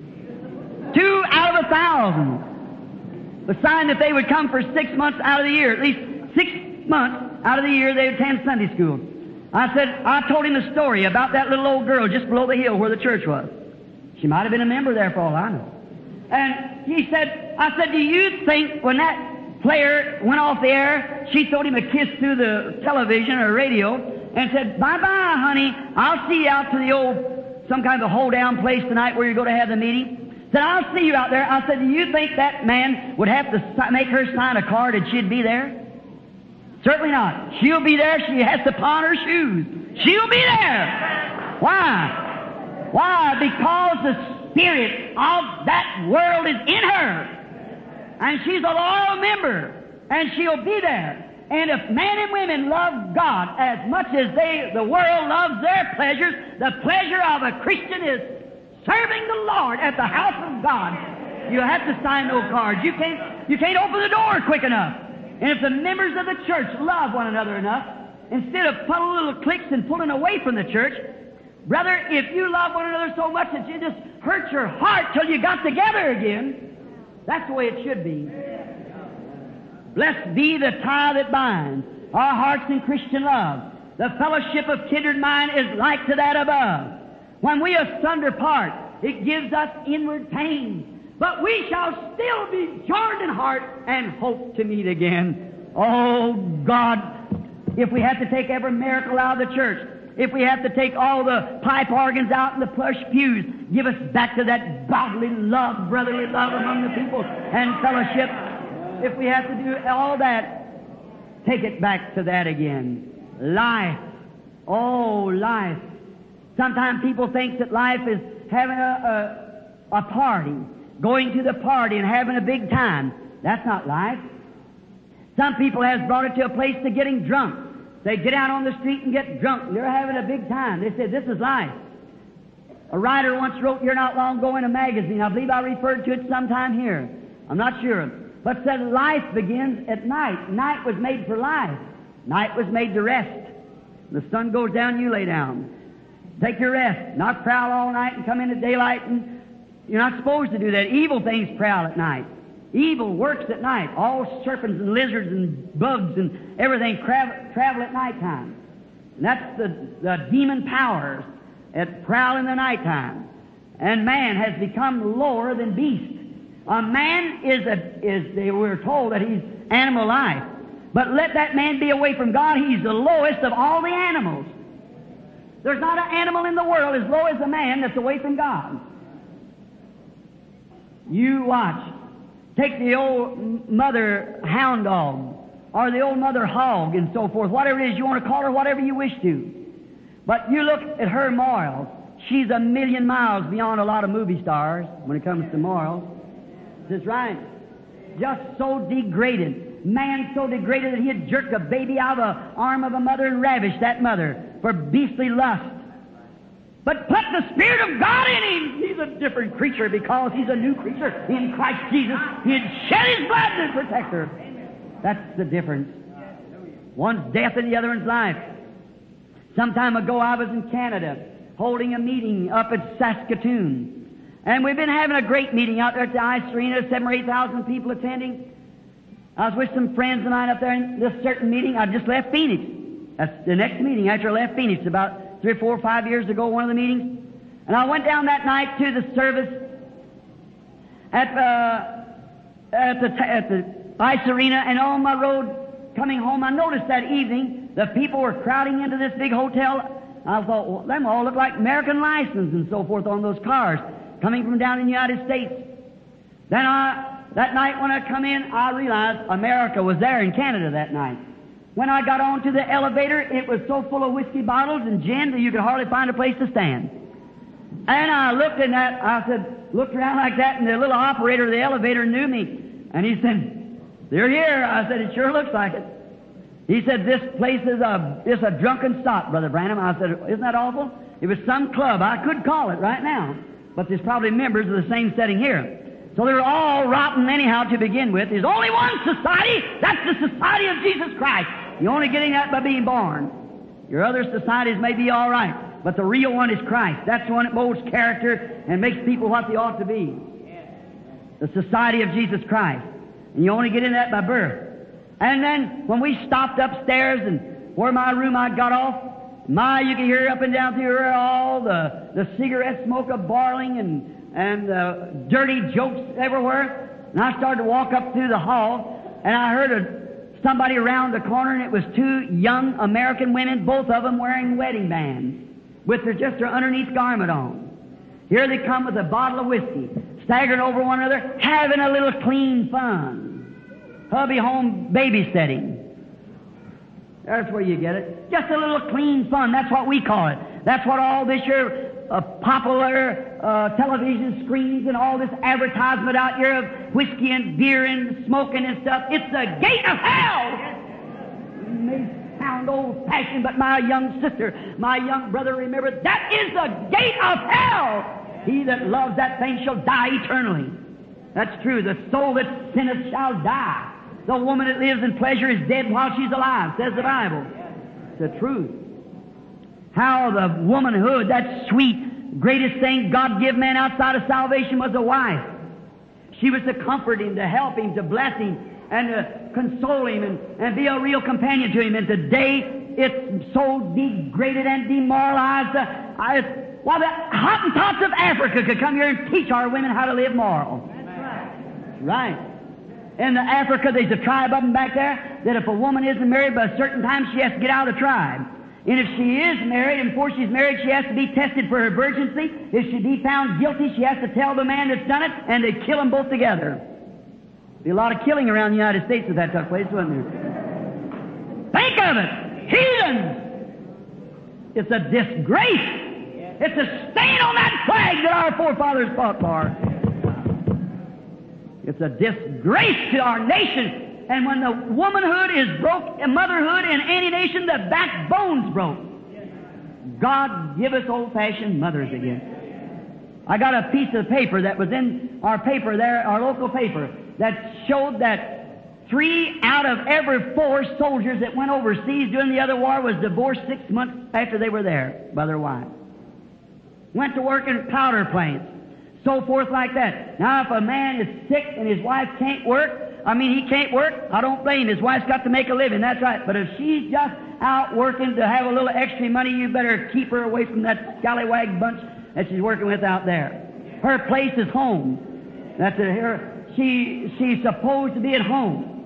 Two out of a thousand. The sign that they would come for six months out of the year, at least six months out of the year they would attend Sunday school. I said, I told him the story about that little old girl just below the hill where the church was. She might have been a member there for all I know. And he said, I said, "Do you think when that player went off the air, she told him a kiss through the television or radio and said, 'Bye-bye, honey, I'll see you out to the old, some kind of a hold-down place tonight where you're going to have the meeting?' Said, 'I'll see you out there.' I said, 'Do you think that man would have to make her sign a card and she'd be there?' Certainly not. She'll be there. She has to pawn her shoes. She'll be there. Why? Why? Because the spirit of that world is in her. And she's a loyal member. And she'll be there. And if men and women love God as much as they, the world loves their pleasures, the pleasure of a Christian is serving the Lord at the house of God. You have to sign those cards. You can't, you can't open the door quick enough. And if the members of the church love one another enough, instead of pulling little cliques and pulling away from the church, brother, if you love one another so much that you just hurt your heart till you got together again, that's the way it should be. Blessed be the tie that binds our hearts in Christian love. The fellowship of kindred mind is like to that above. When we asunder part, it gives us inward pain. But we shall still be joined in heart and hope to meet again. Oh, God, if we have to take every miracle out of the church, if we have to take all the pipe organs out and the plush pews, give us back to that godly love, brotherly love among the people and fellowship. If we have to do all that, take it back to that again. Life. Oh, life. Sometimes people think that life is having a, a, a party, going to the party and having a big time. That's not life. Some people has brought it to a place to getting drunk. They get out on the street and get drunk. They're having a big time. They say, this is life. A writer once wrote here not long ago in a magazine, I believe I referred to it sometime here, I'm not sure, but said life begins at night. Night was made for life. Night was made to rest. The sun goes down, you lay down. Take your rest. Not prowl all night and come in at daylight. And you're not supposed to do that. Evil things prowl at night. Evil works at night. All serpents and lizards and bugs and everything travel, travel at nighttime. And that's the, the demon powers that prowl in the nighttime. And man has become lower than beast. A man is, a, is they were told that he's animal life. But let that man be away from God, he's the lowest of all the animals. There's not an animal in the world as low as a man that's away from God. You watch. Take the old mother hound dog, or the old mother hog, and so forth, whatever it is you want to call her, whatever you wish to. But you look at her morals. She's a million miles beyond a lot of movie stars when it comes to morals. That's right. Just so degraded. Man so degraded that he'd jerk a baby out of the arm of a mother and ravish that mother for beastly lust. But put the Spirit of God in him. He's a different creature because he's a new creature in Christ Jesus. He'd shed his blood to protect her. That's the difference. One's death and the other one's life. Some time ago I was in Canada holding a meeting up at Saskatoon. And we've been having a great meeting out there at the Ice Arena, seven or eight thousand people attending. I was with some friends of mine up there in this certain meeting. I just left Phoenix. That's the next meeting after I left Phoenix, about three or four or five years ago, one of the meetings. And I went down that night to the service at, uh, at, the, at the Ice Arena, and on my road coming home, I noticed that evening the people were crowding into this big hotel. I thought, well, them all look like American license and so forth on those cars coming from down in the United States. Then I, that night when I come in, I realized America was there in Canada that night. When I got onto the elevator, it was so full of whiskey bottles and gin that you could hardly find a place to stand. And I looked in that, I said, looked around like that, and the little operator of the elevator knew me. And he said, they're here. I said, it sure looks like it. He said, this place is a, is a drunken stop, Brother Branham. I said, isn't that awful? It was some club. I could call it right now. But there's probably members of the same setting here. So they're all rotten anyhow to begin with. There's only one society. That's the Society of Jesus Christ. You're only getting that by being born. Your other societies may be all right, but the real one is Christ. That's the one that molds character and makes people what they ought to be. The Society of Jesus Christ. And you only get in that by birth. And then when we stopped upstairs and where my room I got off, my, you could hear up and down through here all the, the cigarette smoke of barling and, and uh, dirty jokes everywhere. And I started to walk up through the hall, and I heard a, somebody around the corner, and it was two young American women, both of them wearing wedding bands, with their, just their underneath garment on. Here they come with a bottle of whiskey, staggering over one another, having a little clean fun. Hubby home babysitting. That's where you get it. Just a little clean fun. That's what we call it. That's what all this here uh, popular uh, television screens and all this advertisement out here of whiskey and beer and smoking and stuff. It's the gate of hell. It may sound old-fashioned, but my young sister, my young brother, remember, that is the gate of hell. He that loves that thing shall die eternally. That's true. The soul that sinneth shall die. The woman that lives in pleasure is dead while she's alive, says the Bible. It's the truth. How the womanhood, that sweet, greatest thing God give man outside of salvation was a wife. She was to comfort him, to help him, to bless him, and to console him, and, and be a real companion to him. And today, it's so degraded and demoralized. Uh, I, well, the Hottentots of Africa could come here and teach our women how to live moral. That's right. In the Africa, there's a tribe of them back there that if a woman isn't married by a certain time, she has to get out of the tribe. And if she is married, and before she's married, she has to be tested for her virginity. If she be found guilty, she has to tell the man that's done it, and they kill them both together. Be a lot of killing around the United States if that took place, wouldn't there? Think of it! Heathens! It's a disgrace! It's a stain on that flag that our forefathers fought for. It's a disgrace to our nation. And when the womanhood is broke, and motherhood in any nation, the backbone's broke. God give us old-fashioned mothers again. I got a piece of paper that was in our paper there, our local paper, that showed that three out of every four soldiers that went overseas during the other war was divorced six months after they were there by their wives. Went to work in powder plants. So forth like that. Now, if a man is sick and his wife can't work, I mean, he can't work, I don't blame him. His wife's got to make a living, that's right. But if she's just out working to have a little extra money, you better keep her away from that scallywag bunch that she's working with out there. Her place is home. That's it. Her, she, she's supposed to be at home.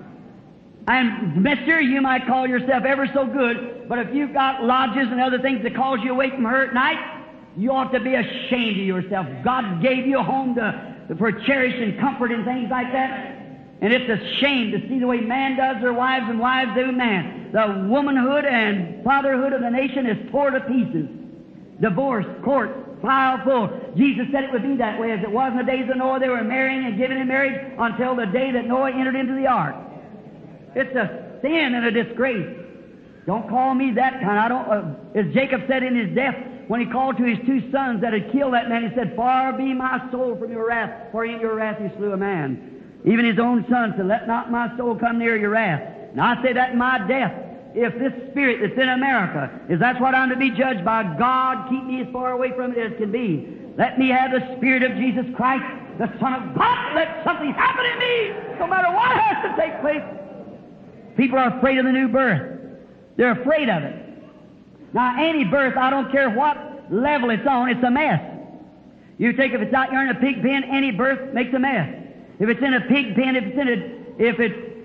And, mister, you might call yourself ever so good, but if you've got lodges and other things that calls you away from her at night, you ought to be ashamed of yourself. God gave you a home to, for cherish and comfort and things like that. And it's a shame to see the way man does their wives and wives do man. The womanhood and fatherhood of the nation is tore to pieces. Divorce, court, file full. Jesus said it would be that way as it was in the days of Noah. They were marrying and giving in marriage until the day that Noah entered into the ark. It's a sin and a disgrace. Don't call me that kind. I don't, uh, as Jacob said in his death, when he called to his two sons that had killed that man, he said, far be my soul from your wrath, for in your wrath you slew a man. Even his own son said, let not my soul come near your wrath. And I say that in my death, if this spirit that's in America, is that's what I'm to be judged by, God, keep me as far away from it as can be. Let me have the Spirit of Jesus Christ, the Son of God. Let something happen in me, no matter what has to take place. People are afraid of the new birth. They're afraid of it. Now, any birth, I don't care what level it's on, it's a mess. You take, if it's out here in a pig pen, any birth makes a mess. If it's in a pig pen, if it's in a, if it's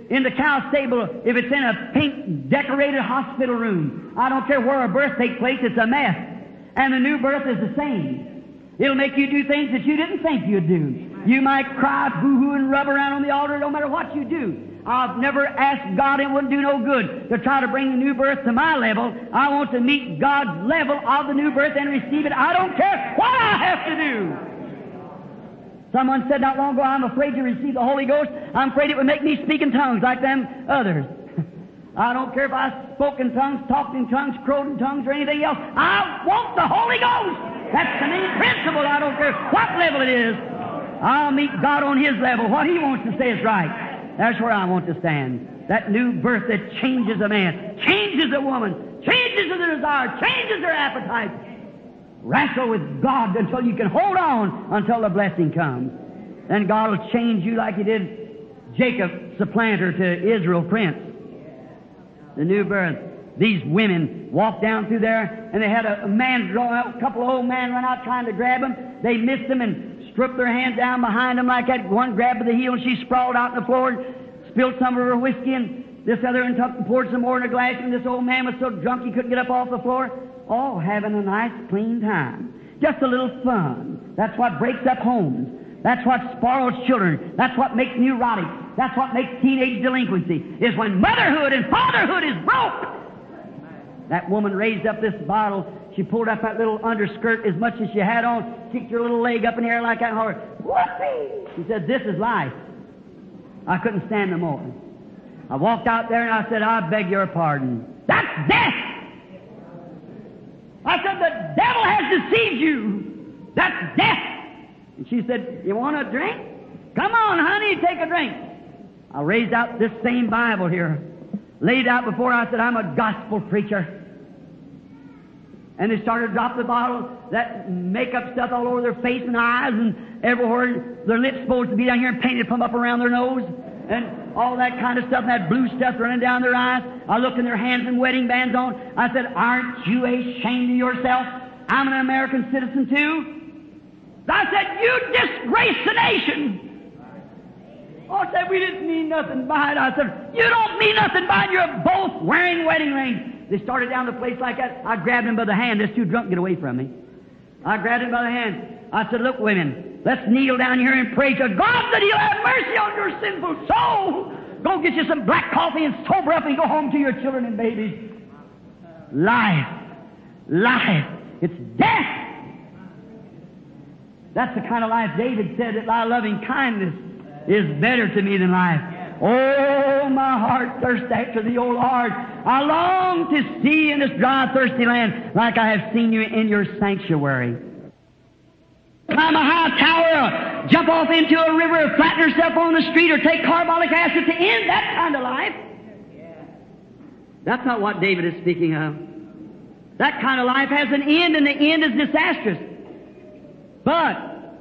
in the cow stable, if it's in a pink decorated hospital room, I don't care where a birth takes place, it's a mess. And the new birth is the same. It'll make you do things that you didn't think you'd do. You might cry, boo-hoo, and rub around on the altar no matter what you do. I've never asked God, it wouldn't do no good to try to bring the new birth to my level. I want to meet God's level of the new birth and receive it. I don't care what I have to do. Someone said not long ago, I'm afraid to receive the Holy Ghost. I'm afraid it would make me speak in tongues like them others. I don't care if I spoke in tongues, talked in tongues, crowed in tongues, or anything else. I want the Holy Ghost. That's the main principle. I don't care what level it is. I'll meet God on His level. What He wants to say is right. That's where I want to stand. That new birth that changes a man, changes a woman, changes their desire, changes their appetite. Wrestle with God until you can hold on until the blessing comes. Then God will change you like He did Jacob, supplanter, to Israel, prince. The new birth. These women walked down through there, and they had a man draw out, a couple of old men run out trying to grab them. They missed them and stripped their hands down behind them like that. One grabbed the heel, and she sprawled out on the floor and spilled some of her whiskey, and this other one took and poured some more in a glass, and this old man was so drunk he couldn't get up off the floor. All having a nice, clean time. Just a little fun. That's what breaks up homes. That's what spoils children. That's what makes neurotic. That's what makes teenage delinquency, is when motherhood and fatherhood is broke. That woman raised up this bottle. She pulled up that little underskirt as much as she had on, kicked her little leg up in the air like that, and hollered, "Whoopee!" She said, "This is life." I couldn't stand no more. I walked out there and I said, "I beg your pardon. That's death!" I said, "The devil has deceived you. That's death." And she said, "You want a drink? Come on, honey, take a drink." I raised out this same Bible here, laid out before her. I said, "I'm a gospel preacher." And they started to drop the bottle, that makeup stuff all over their face and eyes and everywhere. Their lips supposed to be down here and painted from up around their nose. And all that kind of stuff, and that blue stuff running down their eyes. I looked in their hands and wedding bands on. I said, "Aren't you ashamed of yourself? I'm an American citizen too." I said, "You disgrace the nation." Oh, I said, "We didn't mean nothing by it." I said, "You don't mean nothing by it. You're both wearing wedding rings." They started down the place like that. I grabbed him by the hand. This too drunk to get away from me. I grabbed him by the hand. I said, "Look, women, let's kneel down here and pray to God that He'll have mercy on your sinful soul. Go get you some black coffee and sober up and go home to your children and babies." Life. Life. It's death. That's the kind of life David said, that thy loving kindness is better to me than life. Oh, my heart thirsts after thee, O Lord. I long to see you in this dry, thirsty land like I have seen you in your sanctuary. Climb a high tower, jump off into a river, or flatten yourself on the street, or take carbolic acid to end that kind of life. That's not what David is speaking of. That kind of life has an end, and the end is disastrous. But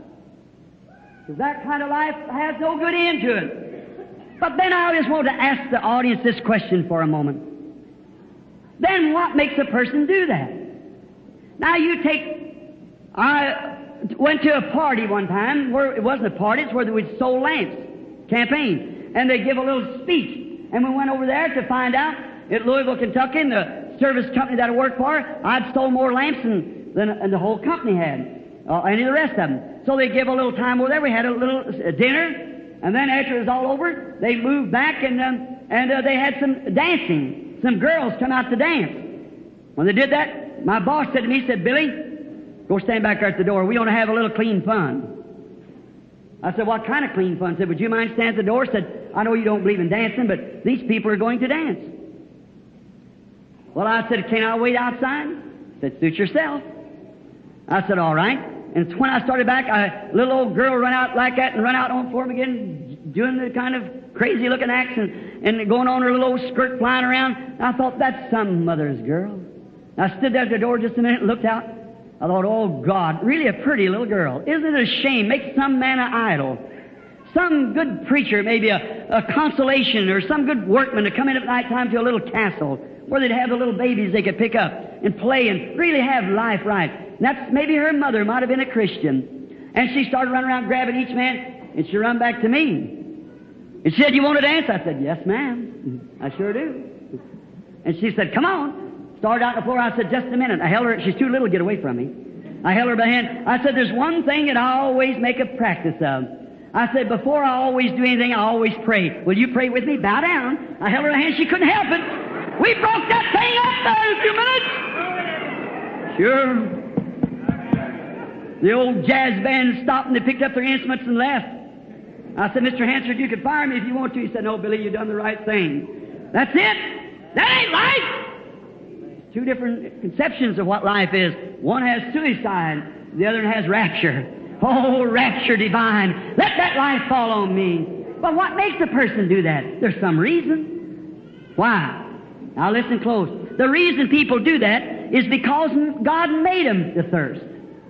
that kind of life has no good end to it. But then I just want to ask the audience this question for a moment. Then what makes a person do that? Now you take, I went to a party one time, where it wasn't a party, it's where they would sold lamps, campaign, and they give a little speech. And we went over there to find out, at Louisville, Kentucky, and the service company that I worked for, I'd sold more lamps than, than, than the whole company had, uh, any of the rest of them. So they give a little time over there. We had a little uh, dinner. And then after it was all over, they moved back and um, and uh, they had some dancing. Some girls come out to dance. When they did that, my boss said to me, he said, "Billy, go stand back there at the door. We want to have a little clean fun." I said, "What kind of clean fun?" He said, "Would you mind standing at the door?" I said, "I know you don't believe in dancing, but these people are going to dance." Well, I said, "Can I wait outside?" He said, "Suit yourself." I said, "All right." And when I started back, a little old girl run out like that and run out on the floor and began doing the kind of crazy-looking acts and, and going on her little old skirt flying around. I thought, that's some mother's girl. I stood there at the door just a minute and looked out. I thought, oh, God, really a pretty little girl. Isn't it a shame? Make some man an idol. Some good preacher, maybe a, a consolation, or some good workman to come in at night time to a little castle where they'd have the little babies they could pick up and play and really have life right. And that's maybe her mother might have been a Christian. And she started running around grabbing each man, and she run back to me. And she said, you want to dance? I said, yes, ma'am. I sure do. And she said, come on. Started out on the floor. I said, just a minute. I held her. She's too little to get away from me. I held her by the hand. I said, there's one thing that I always make a practice of. I said, before I always do anything, I always pray. Will you pray with me? Bow down. I held her hand. She couldn't help it. We broke that thing up there in a few minutes. Sure. The old jazz band stopped and they picked up their instruments and left. I said, Mister Hansford, you could fire me if you want to. He said, no, Billy, you've done the right thing. That's it. That ain't life. Two different conceptions of what life is. One has suicide. The other has rapture. Oh, rapture divine. Let that life fall on me. But what makes a person do that? There's some reason. Why? Now listen close. The reason people do that is because God made them to thirst.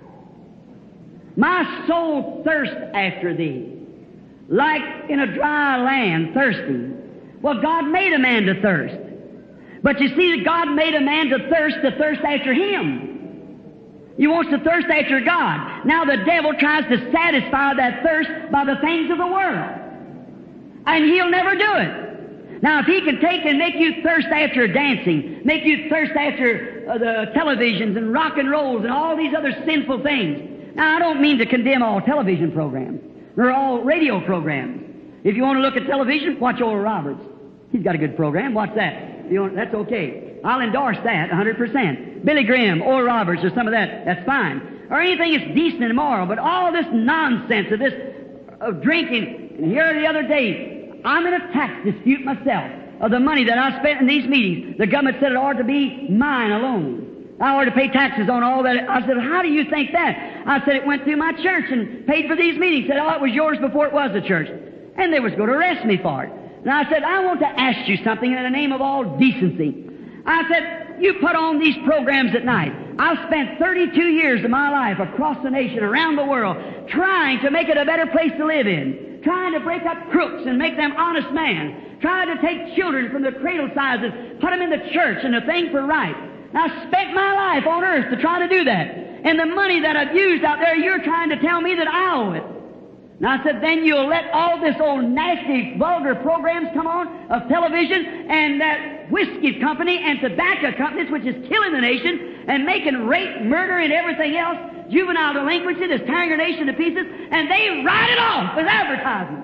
My soul thirsts after thee, like in a dry land thirsty. Well, God made a man to thirst. But you see that God made a man to thirst, to thirst after Him. He wants to thirst after God. Now the devil tries to satisfy that thirst by the things of the world. And he'll never do it. Now if he can take and make you thirst after dancing, make you thirst after uh, the televisions and rock and rolls and all these other sinful things. Now I don't mean to condemn all television programs or all radio programs. If you want to look at television, watch Oral Roberts. He's got a good program. Watch that. You know, that's okay. I'll endorse that one hundred percent. Billy Graham, Oral Roberts, or some of that, that's fine. Or anything that's decent and moral. But all this nonsense of this, of drinking. And here the other day, I'm in a tax dispute myself of the money that I spent in these meetings. The government said it ought to be mine alone. I ought to pay taxes on all that. I said, how do you think that? I said, it went through my church and paid for these meetings. Said, oh, it was yours before it was the church. And they was going to arrest me for it. And I said, I want to ask you something in the name of all decency. I said, you put on these programs at night. I've spent thirty-two years of my life across the nation, around the world, trying to make it a better place to live in, trying to break up crooks and make them honest men, trying to take children from the cradle sizes, put them in the church and the thing for right. And I spent my life on earth to try to do that. And the money that I've used out there, you're trying to tell me that I owe it. And I said, then you'll let all this old nasty, vulgar programs come on of television and that whiskey company and tobacco companies, which is killing the nation and making rape, murder, and everything else, juvenile delinquency that's tearing our nation to pieces, and they write it off with advertising.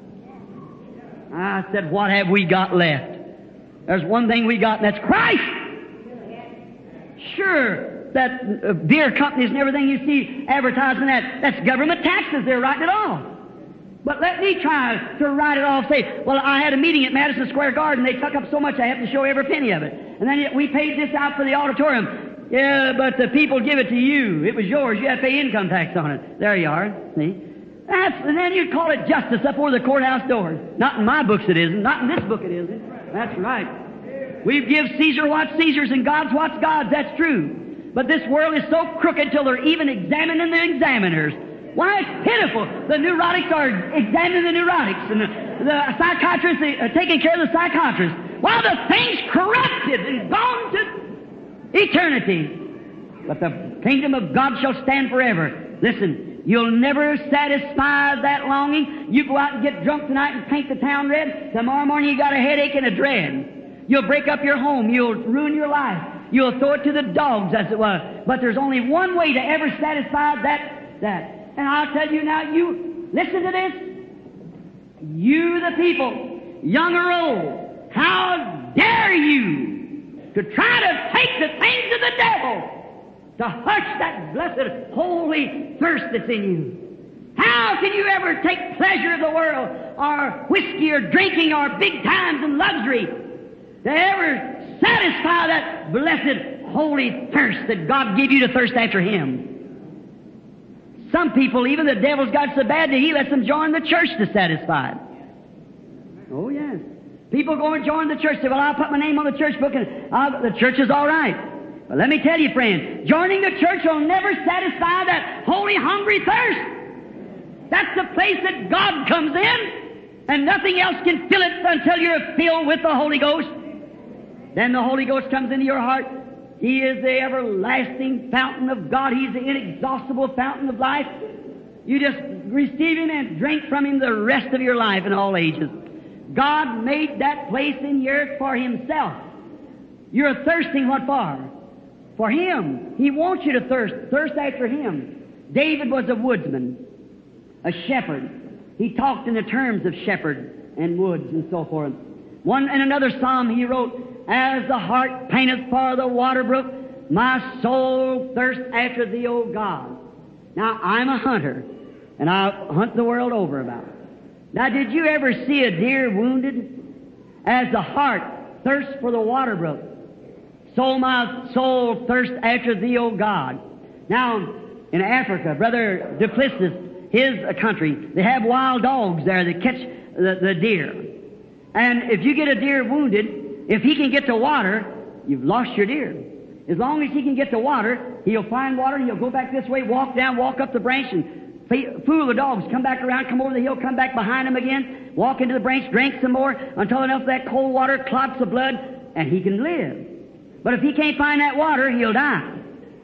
I said, what have we got left? There's one thing we got, and that's Christ. Sure. That uh, beer companies and everything you see advertising that, that's government taxes. They're writing it off. But let me try to write it off. Say, well, I had a meeting at Madison Square Garden. They took up so much I have to show every penny of it. And then we paid this out for the auditorium. Yeah, but the people give it to you. It was yours. You have to pay income tax on it. There you are. See? That's, and then you call it justice up over the courthouse doors. Not in my books it isn't. Not in this book it isn't. That's right. We give Caesar what's Caesar's and God's what's God's. That's true. But this world is so crooked till they're even examining the examiners. Why, it's pitiful. The neurotics are examining the neurotics, and the, the psychiatrists are taking care of the psychiatrists. While the thing's corrupted and gone to eternity. But the kingdom of God shall stand forever. Listen, you'll never satisfy that longing. You go out and get drunk tonight and paint the town red. Tomorrow morning you got a headache and a dread. You'll break up your home. You'll ruin your life. You'll throw it to the dogs, as it was. But there's only one way to ever satisfy that, that. And I'll tell you now, you, listen to this. You, the people, young or old, how dare you to try to take the things of the devil to hush that blessed, holy thirst that's in you? How can you ever take pleasure of the world, or whiskey, or drinking, or big times and luxury, to ever satisfy that blessed, holy thirst that God gave you to thirst after Him? Some people, even the devil's got so bad that he lets them join the church to satisfy it. Oh, yes. People go and join the church. Say, well, I'll put my name on the church book, and I'll, the church is all right. But let me tell you, friend, joining the church will never satisfy that holy, hungry thirst. That's the place that God comes in, and nothing else can fill it until you're filled with the Holy Ghost. Then the Holy Ghost comes into your heart. He is the everlasting fountain of God. He's the inexhaustible fountain of life. You just receive Him and drink from Him the rest of your life in all ages. God made that place in the earth for Himself. You're thirsting what for? For Him. He wants you to thirst. Thirst after Him. David was a woodsman, a shepherd. He talked in the terms of shepherd and woods and so forth. One in another psalm he wrote, as the hart panteth for the water brook, my soul thirsts after Thee, O God. Now, I'm a hunter, and I hunt the world over about it. Now, did you ever see a deer wounded? As the hart thirsts for the water brook, so my soul thirsts after Thee, O God. Now, in Africa, Brother Duplessis, his country, they have wild dogs there that catch the, the deer. And if you get a deer wounded, if he can get to water, you've lost your deer. As long as he can get to water, he'll find water, he'll go back this way, walk down, walk up the branch, and fool the dogs, come back around, come over the hill, come back behind him again, walk into the branch, drink some more, until enough of that cold water clots the blood, and he can live. But if he can't find that water, he'll die.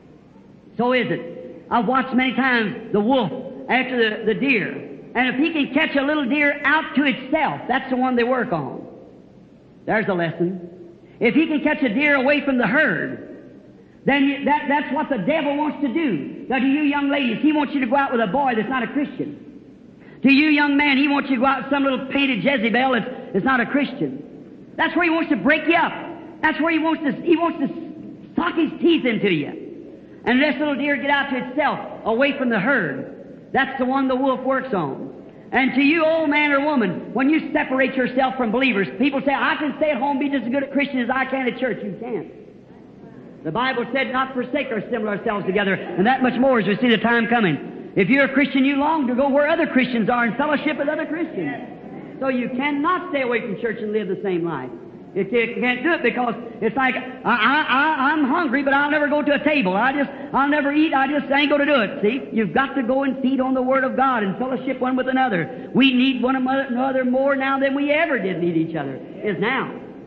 So is it. I've watched many times the wolf after the, the deer. And if he can catch a little deer out to itself, that's the one they work on. There's a lesson. If he can catch a deer away from the herd, then you, that, that's what the devil wants to do. Now, to you young ladies, he wants you to go out with a boy that's not a Christian. To you young man, he wants you to go out with some little painted Jezebel that's, that's not a Christian. That's where he wants to break you up. That's where he wants to, he wants to sock his teeth into you. And this little deer get out to itself, away from the herd. That's the one the wolf works on. And to you, old man or woman, when you separate yourself from believers, people say, I can stay at home and be just as good a Christian as I can at church. You can't. The Bible said not forsake or assemble ourselves together, and that much more as we see the time coming. If you're a Christian, you long to go where other Christians are and fellowship with other Christians. So you cannot stay away from church and live the same life. You can't do it because it's like, I, I, I, I'm hungry, but I'll never go to a table. I just, I'll never eat. I just ain't going to do it. See, you've got to go and feed on the Word of God and fellowship one with another. We need one another more now than we ever did need each other, is now.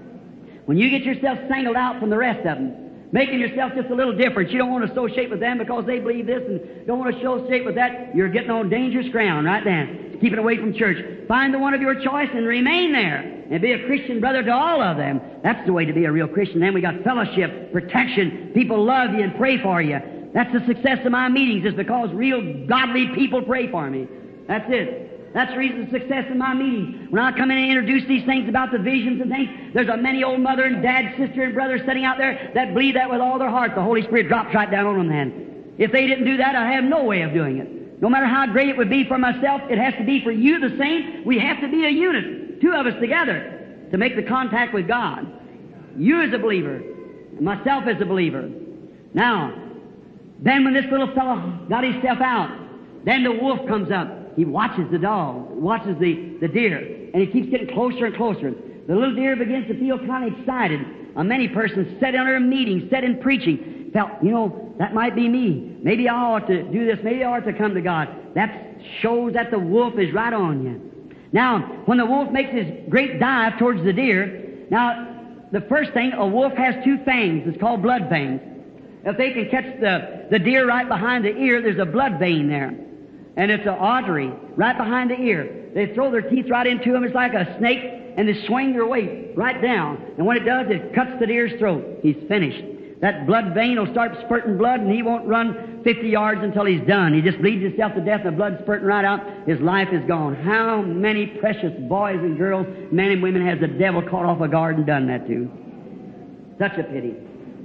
When you get yourself singled out from the rest of them, making yourself just a little different, you don't want to associate with them because they believe this and don't want to associate with that, you're getting on dangerous ground right then. Keep it away from church. Find the one of your choice and remain there and be a Christian brother to all of them. That's the way to be a real Christian. Then we got fellowship, protection. People love you and pray for you. That's the success of my meetings, is because real godly people pray for me. That's it. That's the reason for success in my meetings. When I come in and introduce these things about the visions and things, there's a many old mother and dad, sister and brother sitting out there that believe that with all their heart. The Holy Spirit drops right down on them then. If they didn't do that, I have no way of doing it. No matter how great it would be for myself, it has to be for you the same. We have to be a unit, two of us together, to make the contact with God. You as a believer, and myself as a believer. Now, then when this little fellow got himself out, then the wolf comes up. He watches the dog, watches the, the deer, and he keeps getting closer and closer. The little deer begins to feel kind of excited. Uh, many persons sat under a meeting, sat in preaching, felt, you know, that might be me. Maybe I ought to do this. Maybe I ought to come to God. That shows that the wolf is right on you. Now, when the wolf makes his great dive towards the deer, now, the first thing, a wolf has two fangs. It's called blood fangs. If they can catch the, the deer right behind the ear, there's a blood vein there. And it's an artery right behind the ear. They throw their teeth right into him. It's like a snake, and they swing their weight right down. And when it does, it cuts the deer's throat. He's finished. That blood vein will start spurting blood, and he won't run fifty yards until he's done. He just bleeds himself to death, and the blood's spurting right out. His life is gone. How many precious boys and girls, men and women, has the devil caught off a guard and done that to? Such a pity.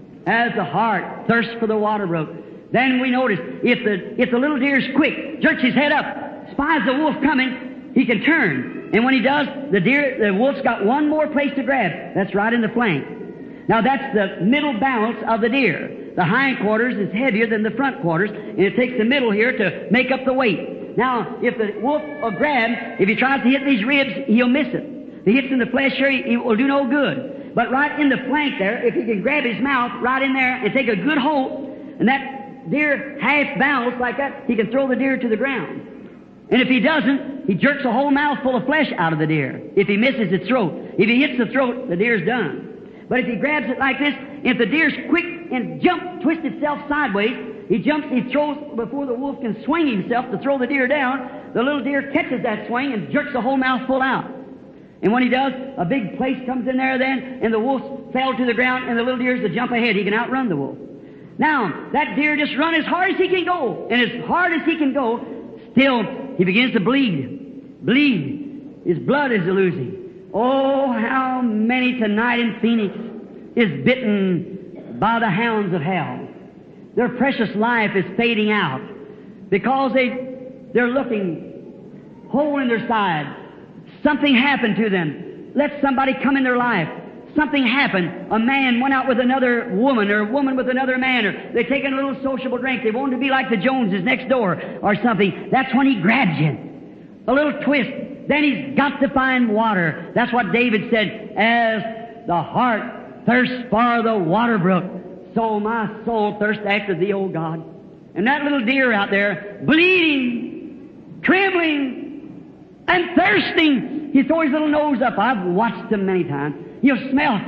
As the hart thirsts for the water brook, then we notice if the if the little deer's quick, jerks his head up, spies the wolf coming, he can turn. And when he does, the deer, the wolf's got one more place to grab. That's right in the flank. Now that's the middle balance of the deer. The hind quarters is heavier than the front quarters, and it takes the middle here to make up the weight. Now, if the wolf will grab, if he tries to hit these ribs, he'll miss it. If he hits in the flesh here, he will do no good. But right in the flank there, if he can grab his mouth right in there and take a good hold, and that deer half balanced like that, he can throw the deer to the ground. And if he doesn't, he jerks a whole mouthful of flesh out of the deer. If he misses its throat. If he hits the throat, the deer's done. But if he grabs it like this, if the deer's quick and jump, twist itself sideways, he jumps, he throws before the wolf can swing himself to throw the deer down, the little deer catches that swing and jerks the whole mouthful out. And when he does, a big place comes in there then, and the wolf fell to the ground, and the little deer's to jump ahead. He can outrun the wolf. Now, that deer just run as hard as he can go. And as hard as he can go, still, he begins to bleed. Bleed. His blood is losing. Oh, how many tonight in Phoenix is bitten by the hounds of hell. Their precious life is fading out because they, they're looking hole in their side. Something happened to them. Let somebody come in their life. Something happened. A man went out with another woman, or a woman with another man, or they're taking a little sociable drink. They wanted to be like the Joneses next door or something. That's when he grabs you. A little twist. Then he's got to find water. That's what David said, as the heart thirsts for the water brook, so my soul thirsts after thee, O God. And that little deer out there, bleeding, trembling, and thirsting. He throws his little nose up. I've watched him many times. He'll smell.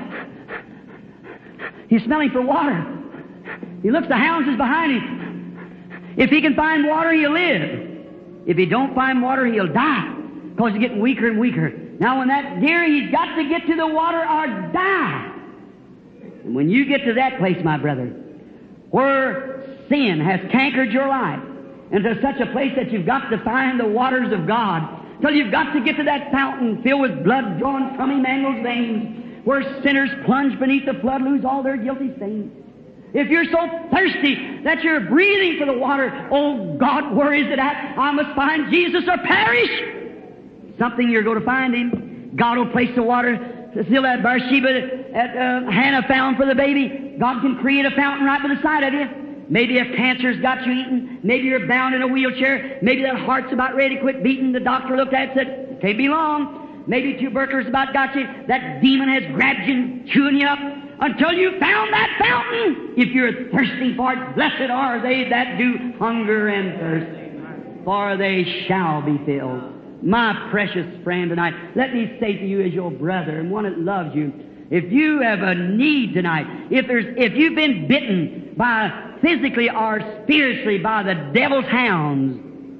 He's smelling for water. He looks, the hounds is behind him. If he can find water, he'll live. If he don't find water, he'll die, because he's getting weaker and weaker. Now, when that deer, he's got to get to the water or die. And when you get to that place, my brother, where sin has cankered your life, and to such a place that you've got to find the waters of God, till you've got to get to that fountain filled with blood drawn from Emmanuel's veins, where sinners plunge beneath the flood, lose all their guilty stains. If you're so thirsty that you're breathing for the water, oh God, where is it at? I must find Jesus or perish. Something you're going to find Him. God will place the water. Still that Bathsheba at uh, Hannah found for the baby. God can create a fountain right by the side of you. Maybe if cancer's got you eaten, maybe you're bound in a wheelchair, maybe that heart's about ready to quit beating. The doctor looked at it and said, it can't be long. Maybe tuberculosis about got you. That demon has grabbed you and chewing you up until you found that fountain. If you're thirsty for it, blessed are they that do hunger and thirst, for they shall be filled. My precious friend tonight, let me say to you as your brother and one that loves you, if you have a need tonight, if there's, if you've been bitten by physically or spiritually by the devil's hounds,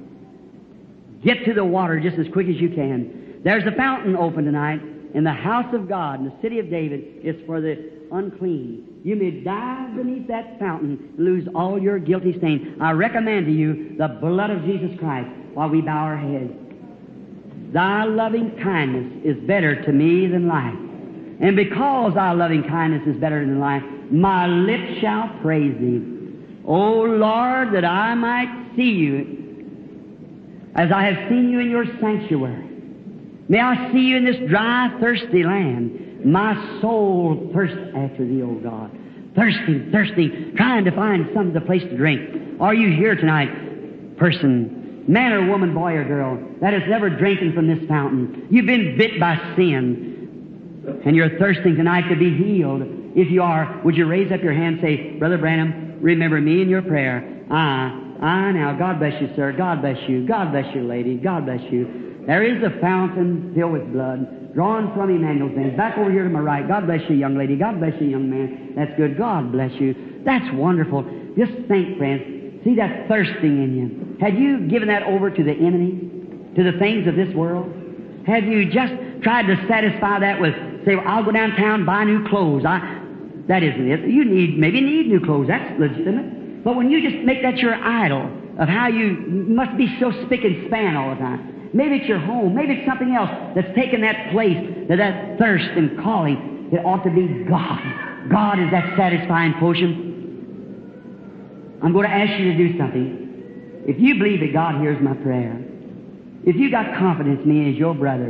get to the water just as quick as you can. There's a fountain open tonight in the house of God, in the city of David. It's for the unclean. You may dive beneath that fountain, lose all your guilty stain. I recommend to you the blood of Jesus Christ while we bow our heads. Thy loving kindness is better to me than life. And because thy loving kindness is better than life, my lips shall praise thee. O Lord, that I might see you as I have seen you in your sanctuary. May I see you in this dry, thirsty land. My soul thirsts after thee, O God. Thirsting, thirsting, trying to find some the place to drink. Are you here tonight, person, man or woman, boy or girl, that has never drinking from this fountain? You've been bit by sin, and you're thirsting tonight to be healed. If you are, would you raise up your hand and say, Brother Branham, remember me in your prayer. I, I now, God bless you, sir. God bless you. God bless you, lady. God bless you. There is a fountain filled with blood, drawn from Emmanuel's veins. Back over here to my right. God bless you, young lady. God bless you, young man. That's good. God bless you. That's wonderful. Just think, friends. See that thirsting in you. Had you given that over to the enemy, to the things of this world? Have you just tried to satisfy that with, say, well, I'll go downtown, buy new clothes. I, that isn't it. You need, maybe need new clothes. That's legitimate. But when you just make that your idol of how you must be so spick and span all the time. Maybe it's your home. Maybe it's something else that's taken that place, that that thirst and calling. It ought to be God. God is that satisfying potion. I'm going to ask you to do something. If you believe that God hears my prayer, if you got confidence in me as your brother,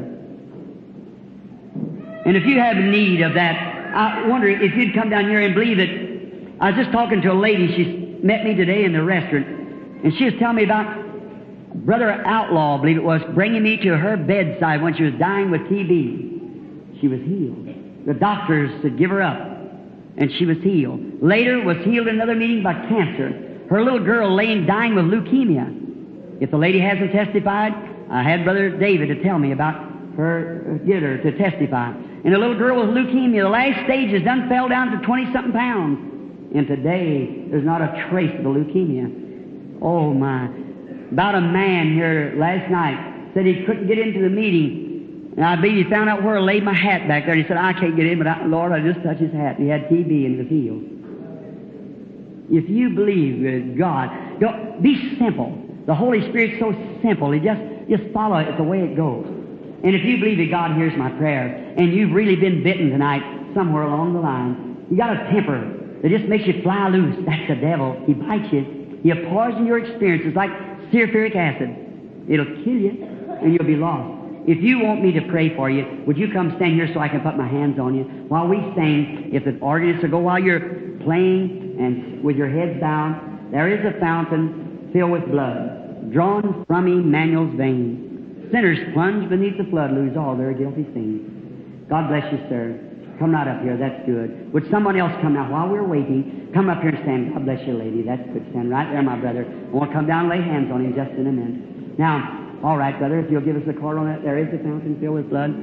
and if you have need of that, I wonder if you'd come down here and believe it. I was just talking to a lady. She met me today in the restaurant, and she was telling me about Brother Outlaw, I believe it was, bringing me to her bedside when she was dying with T B. She was healed. The doctors said give her up, and she was healed. Later was healed in another meeting by cancer. Her little girl laying dying with leukemia. If the lady hasn't testified, I had Brother David to tell me about her, get her to testify. And the little girl with leukemia, the last stages done fell down to twenty-something pounds. And today, there's not a trace of the leukemia. Oh, my. About a man here last night said he couldn't get into the meeting And I believe he found out where I laid my hat back there. And he said, I can't get in, but I, Lord, I just touched his hat. He had T B and was healed. If you believe with God, don't, be simple. The Holy Spirit's so simple. You just, just follow it the way it goes. And if you believe that God hears my prayer, and you've really been bitten tonight somewhere along the line, you got a temper that just makes you fly loose. That's the devil. He bites you. He'll poison your experience. It's like sulfuric acid. It'll kill you, and you'll be lost. If you want me to pray for you, would you come stand here so I can put my hands on you? While we sing, if the organist will go while you're playing and with your head down, there is a fountain filled with blood, drawn from Emmanuel's veins. Sinners plunge beneath the flood, lose all their guilty stains. God bless you, sir. Come right up here. That's good. Would someone else come now? While we're waiting, come up here and stand. God bless you, lady. That's good. Stand right there, my brother. I want to come down and lay hands on him just in a minute. Now, all right, brother, if you'll give us a card on that. There is a fountain filled with blood.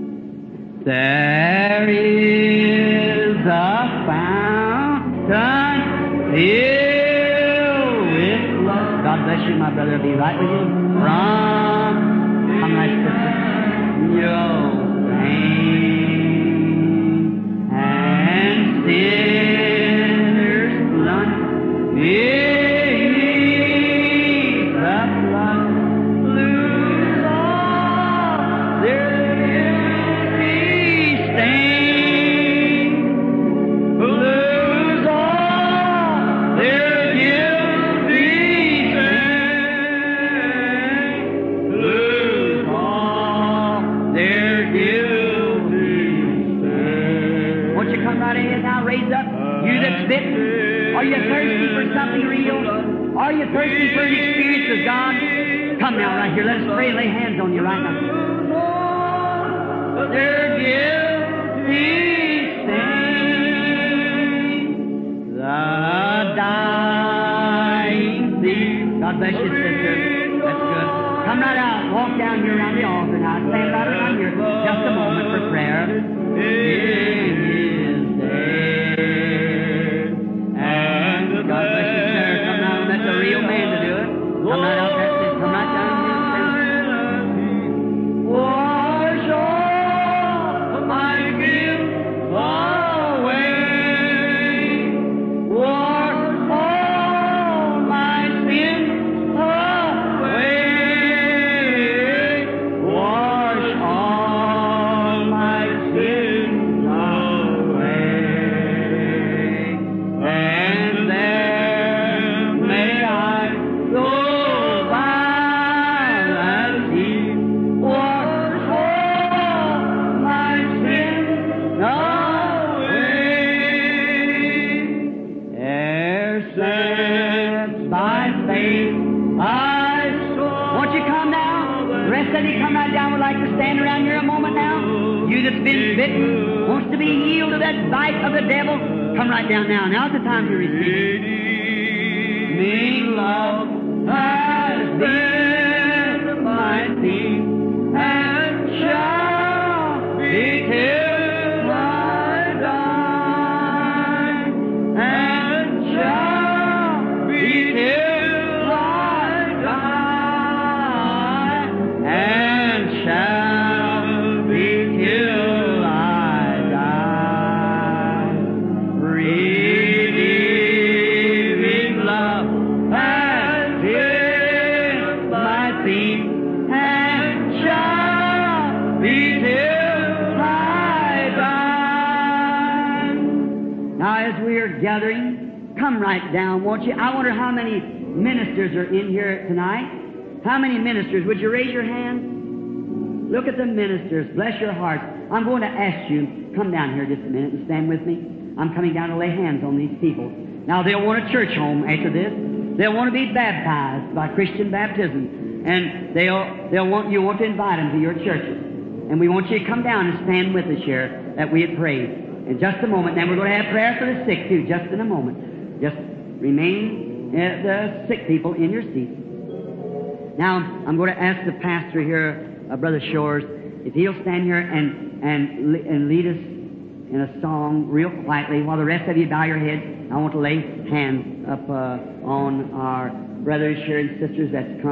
There is a fountain filled with blood. God bless you, my brother. I'll be right with you. From, come right, sister. Your pain and sinners blood. Beneath the blood. Lose all their guilty stain. Lose all their guilty stain. Lose all their guilty stain. Won't you come right in now? Raise up. You that's bitten. Are you thirsty for something real? Are you thirsty for an experience with God? Come now right here. Let us pray and lay hands on you right now. Their guilty stain. The dying thief. God bless you, sister. That's good. Come right out. Walk down here around the altar now. Stand right around here. Just a moment for prayer. It is there. And God bless you, sir. Come now. That's a real man to do it. Come right out. That's it. Come right down here. Wash all my guilt away. Wash all my sins away. Wash all my sins away. And then may I go by and see. Wash all my sins away. Ere since by faith I saw. Won't you come now? The rest of you come right down. We'd like to stand around here a moment now. You that's been bitten, wants to be healed of that bite of the devil, come right down now. Now's the time to receive. Me love has been my theme and shall be till I die, and shall be till I die, and shall be till I die. Redeeming love has been my theme and shall be till I die. Now, as we are gathering, come right down, won't you? I wonder how many ministers are in here tonight. How many ministers? Would you raise your hand? Look at the ministers. Bless your hearts. I'm going to ask you, come down here just a minute and stand with me. I'm coming down to lay hands on these people. Now, they'll want a church home after this. They'll want to be baptized by Christian baptism. And they'll, they'll want, you want to invite them to your churches. And we want you to come down and stand with us here that we had prayed. In just a moment, then we're going to have prayer for the sick too, just in a moment. Just remain uh, the sick people in your seats. Now, I'm going to ask the pastor here, uh, Brother Shores, if he'll stand here and, and, and lead us in a song real quietly while the rest of you bow your head. I want to lay hands up uh, on our brothers here and sisters that's come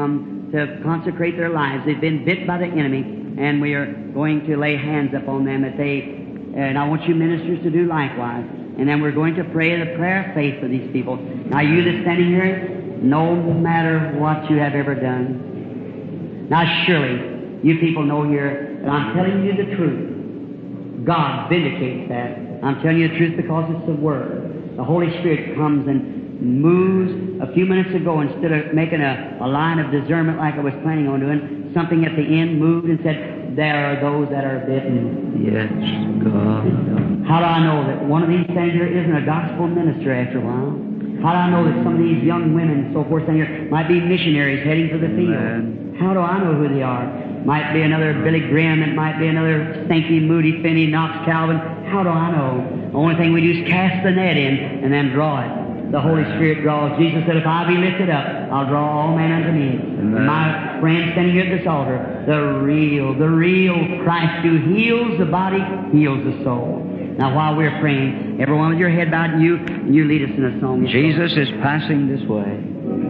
to consecrate their lives. They've been bit by the enemy, and we are going to lay hands upon them that they, and I want you ministers to do likewise. And then we're going to pray the prayer of faith for these people. Now you that's standing here, no matter what you have ever done, now surely you people know here that I'm telling you the truth. God vindicates that. I'm telling you the truth because it's the Word. The Holy Spirit comes and moves. A few minutes ago, instead of making a, a line of discernment like I was planning on doing, something at the end moved and said, there are those that are bitten. Yes, God. How do I know that one of these standing here isn't a gospel minister after a while? How do I know that some of these young women and so forth standing here might be missionaries heading for the field? Amen. How do I know who they are? Might be another Billy Graham, it might be another Stinky, Moody, Finney, Knox, Calvin. How do I know? The only thing we do is cast the net in and then draw it. The Holy Spirit draws. Jesus said, if I be lifted up, I'll draw all men unto me. And my friend standing here at this altar, the real, the real Christ who heals the body, heals the soul. Now while we're praying, everyone with your head bowed, and you, and you lead us in a song. Jesus is passing this way.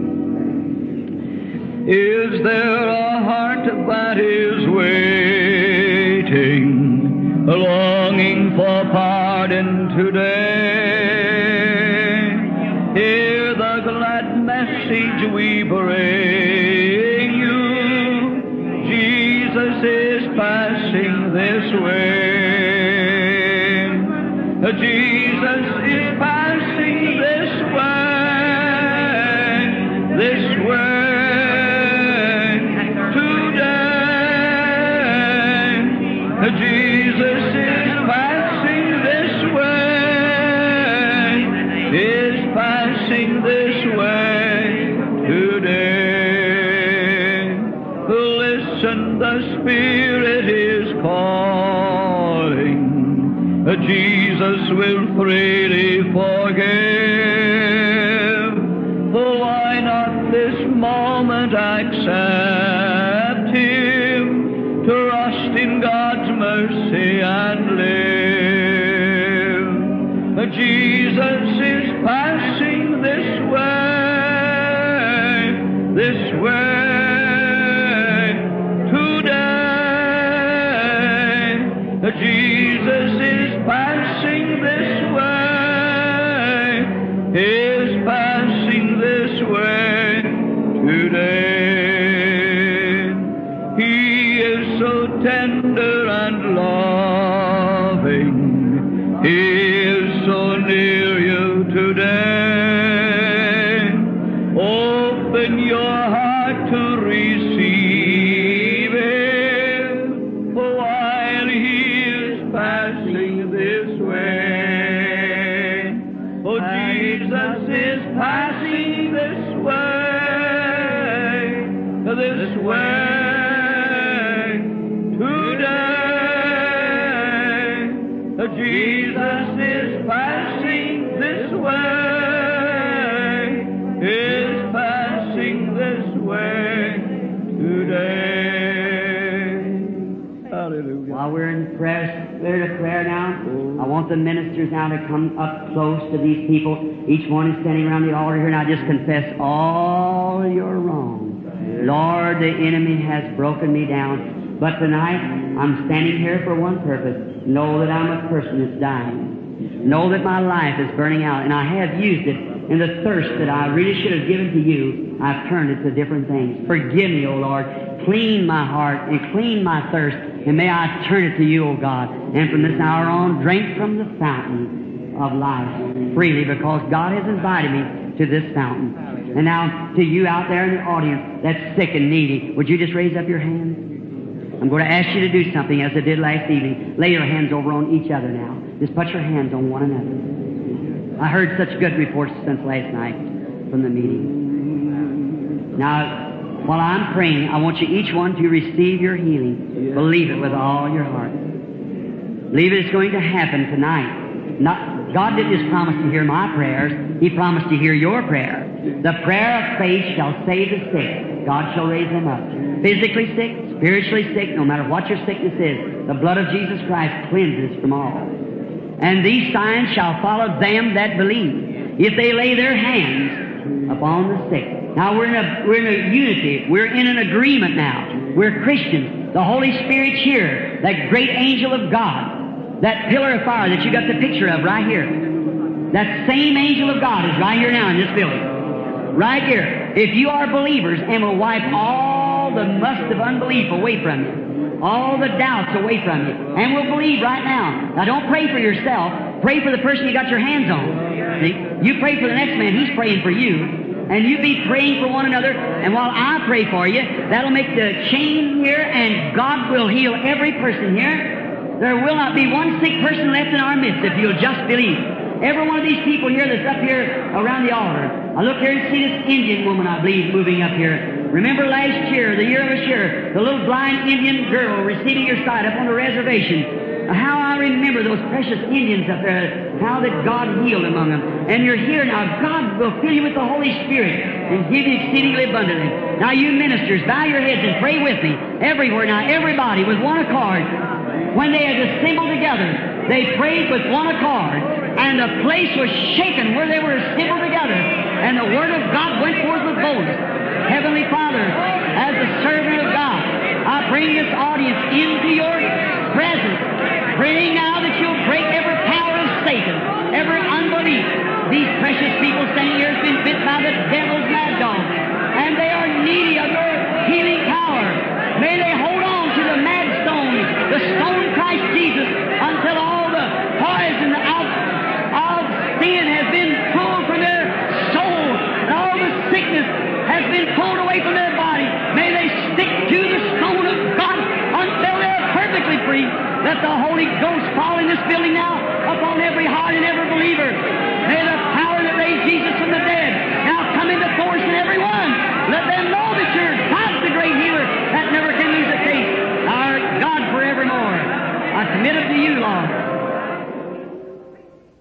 Is there a heart that is waiting, longing for pardon today? Hear the glad message we bring you. Jesus is passing this way. Jesus is passing this way, this way today. Jesus is passing this way, is passing this way today. Listen, the Spirit is calling. Jesus will freely forgive. Why not this moment accept Him, trust in God's mercy and live? Jesus is passing this way, this way today. Jesus is passing this way, is passing this way today. He is so tender and loving, He is so near you today. Open your heart to receive Him while He is passing this way. Oh, Jesus is passing this way, this way today. Jesus is passing this way, is passing this way today. Hallelujah. While we're in prayer, spirit of prayer now, I want the ministers now to come up close to these people. Each one is standing around the altar here, and I just confess all your wrongs. Lord, the enemy has broken me down, but tonight I'm standing here for one purpose. Know that I'm a person that's dying. Know that my life is burning out, and I have used it in the thirst that I really should have given to you. I've turned it to different things. Forgive me, O Lord. Clean my heart and clean my thirst, and may I turn it to you, O God. And from this hour on, drink from the fountain of life freely, because God has invited me to this fountain. And now, to you out there in the audience that's sick and needy, would you just raise up your hand? I'm going to ask you to do something as I did last evening. Lay your hands over on each other now. Just put your hands on one another. I heard such good reports since last night from the meeting. Now, while I'm praying, I want you each one to receive your healing. Believe it with all your heart. Believe it's going to happen tonight. Not, God didn't just promise to hear my prayers. He promised to hear your prayer. The prayer of faith shall save the sick. God shall raise them up. Physically sick, spiritually sick, no matter what your sickness is, the blood of Jesus Christ cleanses from all. And these signs shall follow them that believe. If they lay their hands upon the sick, Now we're in a, we're in a unity. We're in an agreement now. We're Christians. The Holy Spirit's here. That great angel of God. That pillar of fire that you got the picture of right here. That same angel of God is right here now in this building. Right here. If you are believers and will wipe all the must of unbelief away from you, all the doubts away from you, and will believe right now. Now don't pray for yourself. Pray for the person you got your hands on. See? You pray for the next man. He's praying for you. And you be praying for one another. And while I pray for you, that'll make the chain here, and God will heal every person here. There will not be one sick person left in our midst if you'll just believe. Every one of these people here that's up here around the altar. I look here and see this Indian woman, I believe, moving up here. Remember last year, the year of a year, the little blind Indian girl receiving your sight up on the reservation. How I remember those precious Indians up there, how that God healed among them. And you're here now. God will fill you with the Holy Spirit and give you exceedingly abundantly. Now you ministers, bow your heads and pray with me. Everywhere now, everybody with one accord. When they had assembled together, they prayed with one accord. And the place was shaken where they were assembled together. And the Word of God went forth with boldness. Heavenly Father, as a servant of God, I bring this audience into your presence. Praying now that you'll break every power of Satan, every unbelief. These precious people standing here have been bit by the devil's mad dog, and they are needy of your healing power. May they hold on to the mad stone, the stone Christ Jesus, until all the poison of, of sin has been pulled from their soul, and all the sickness has been pulled away from their body. May they stick to the stone of God until they're perfectly free. Let the Holy Ghost fall in this building now upon every heart and every believer. May the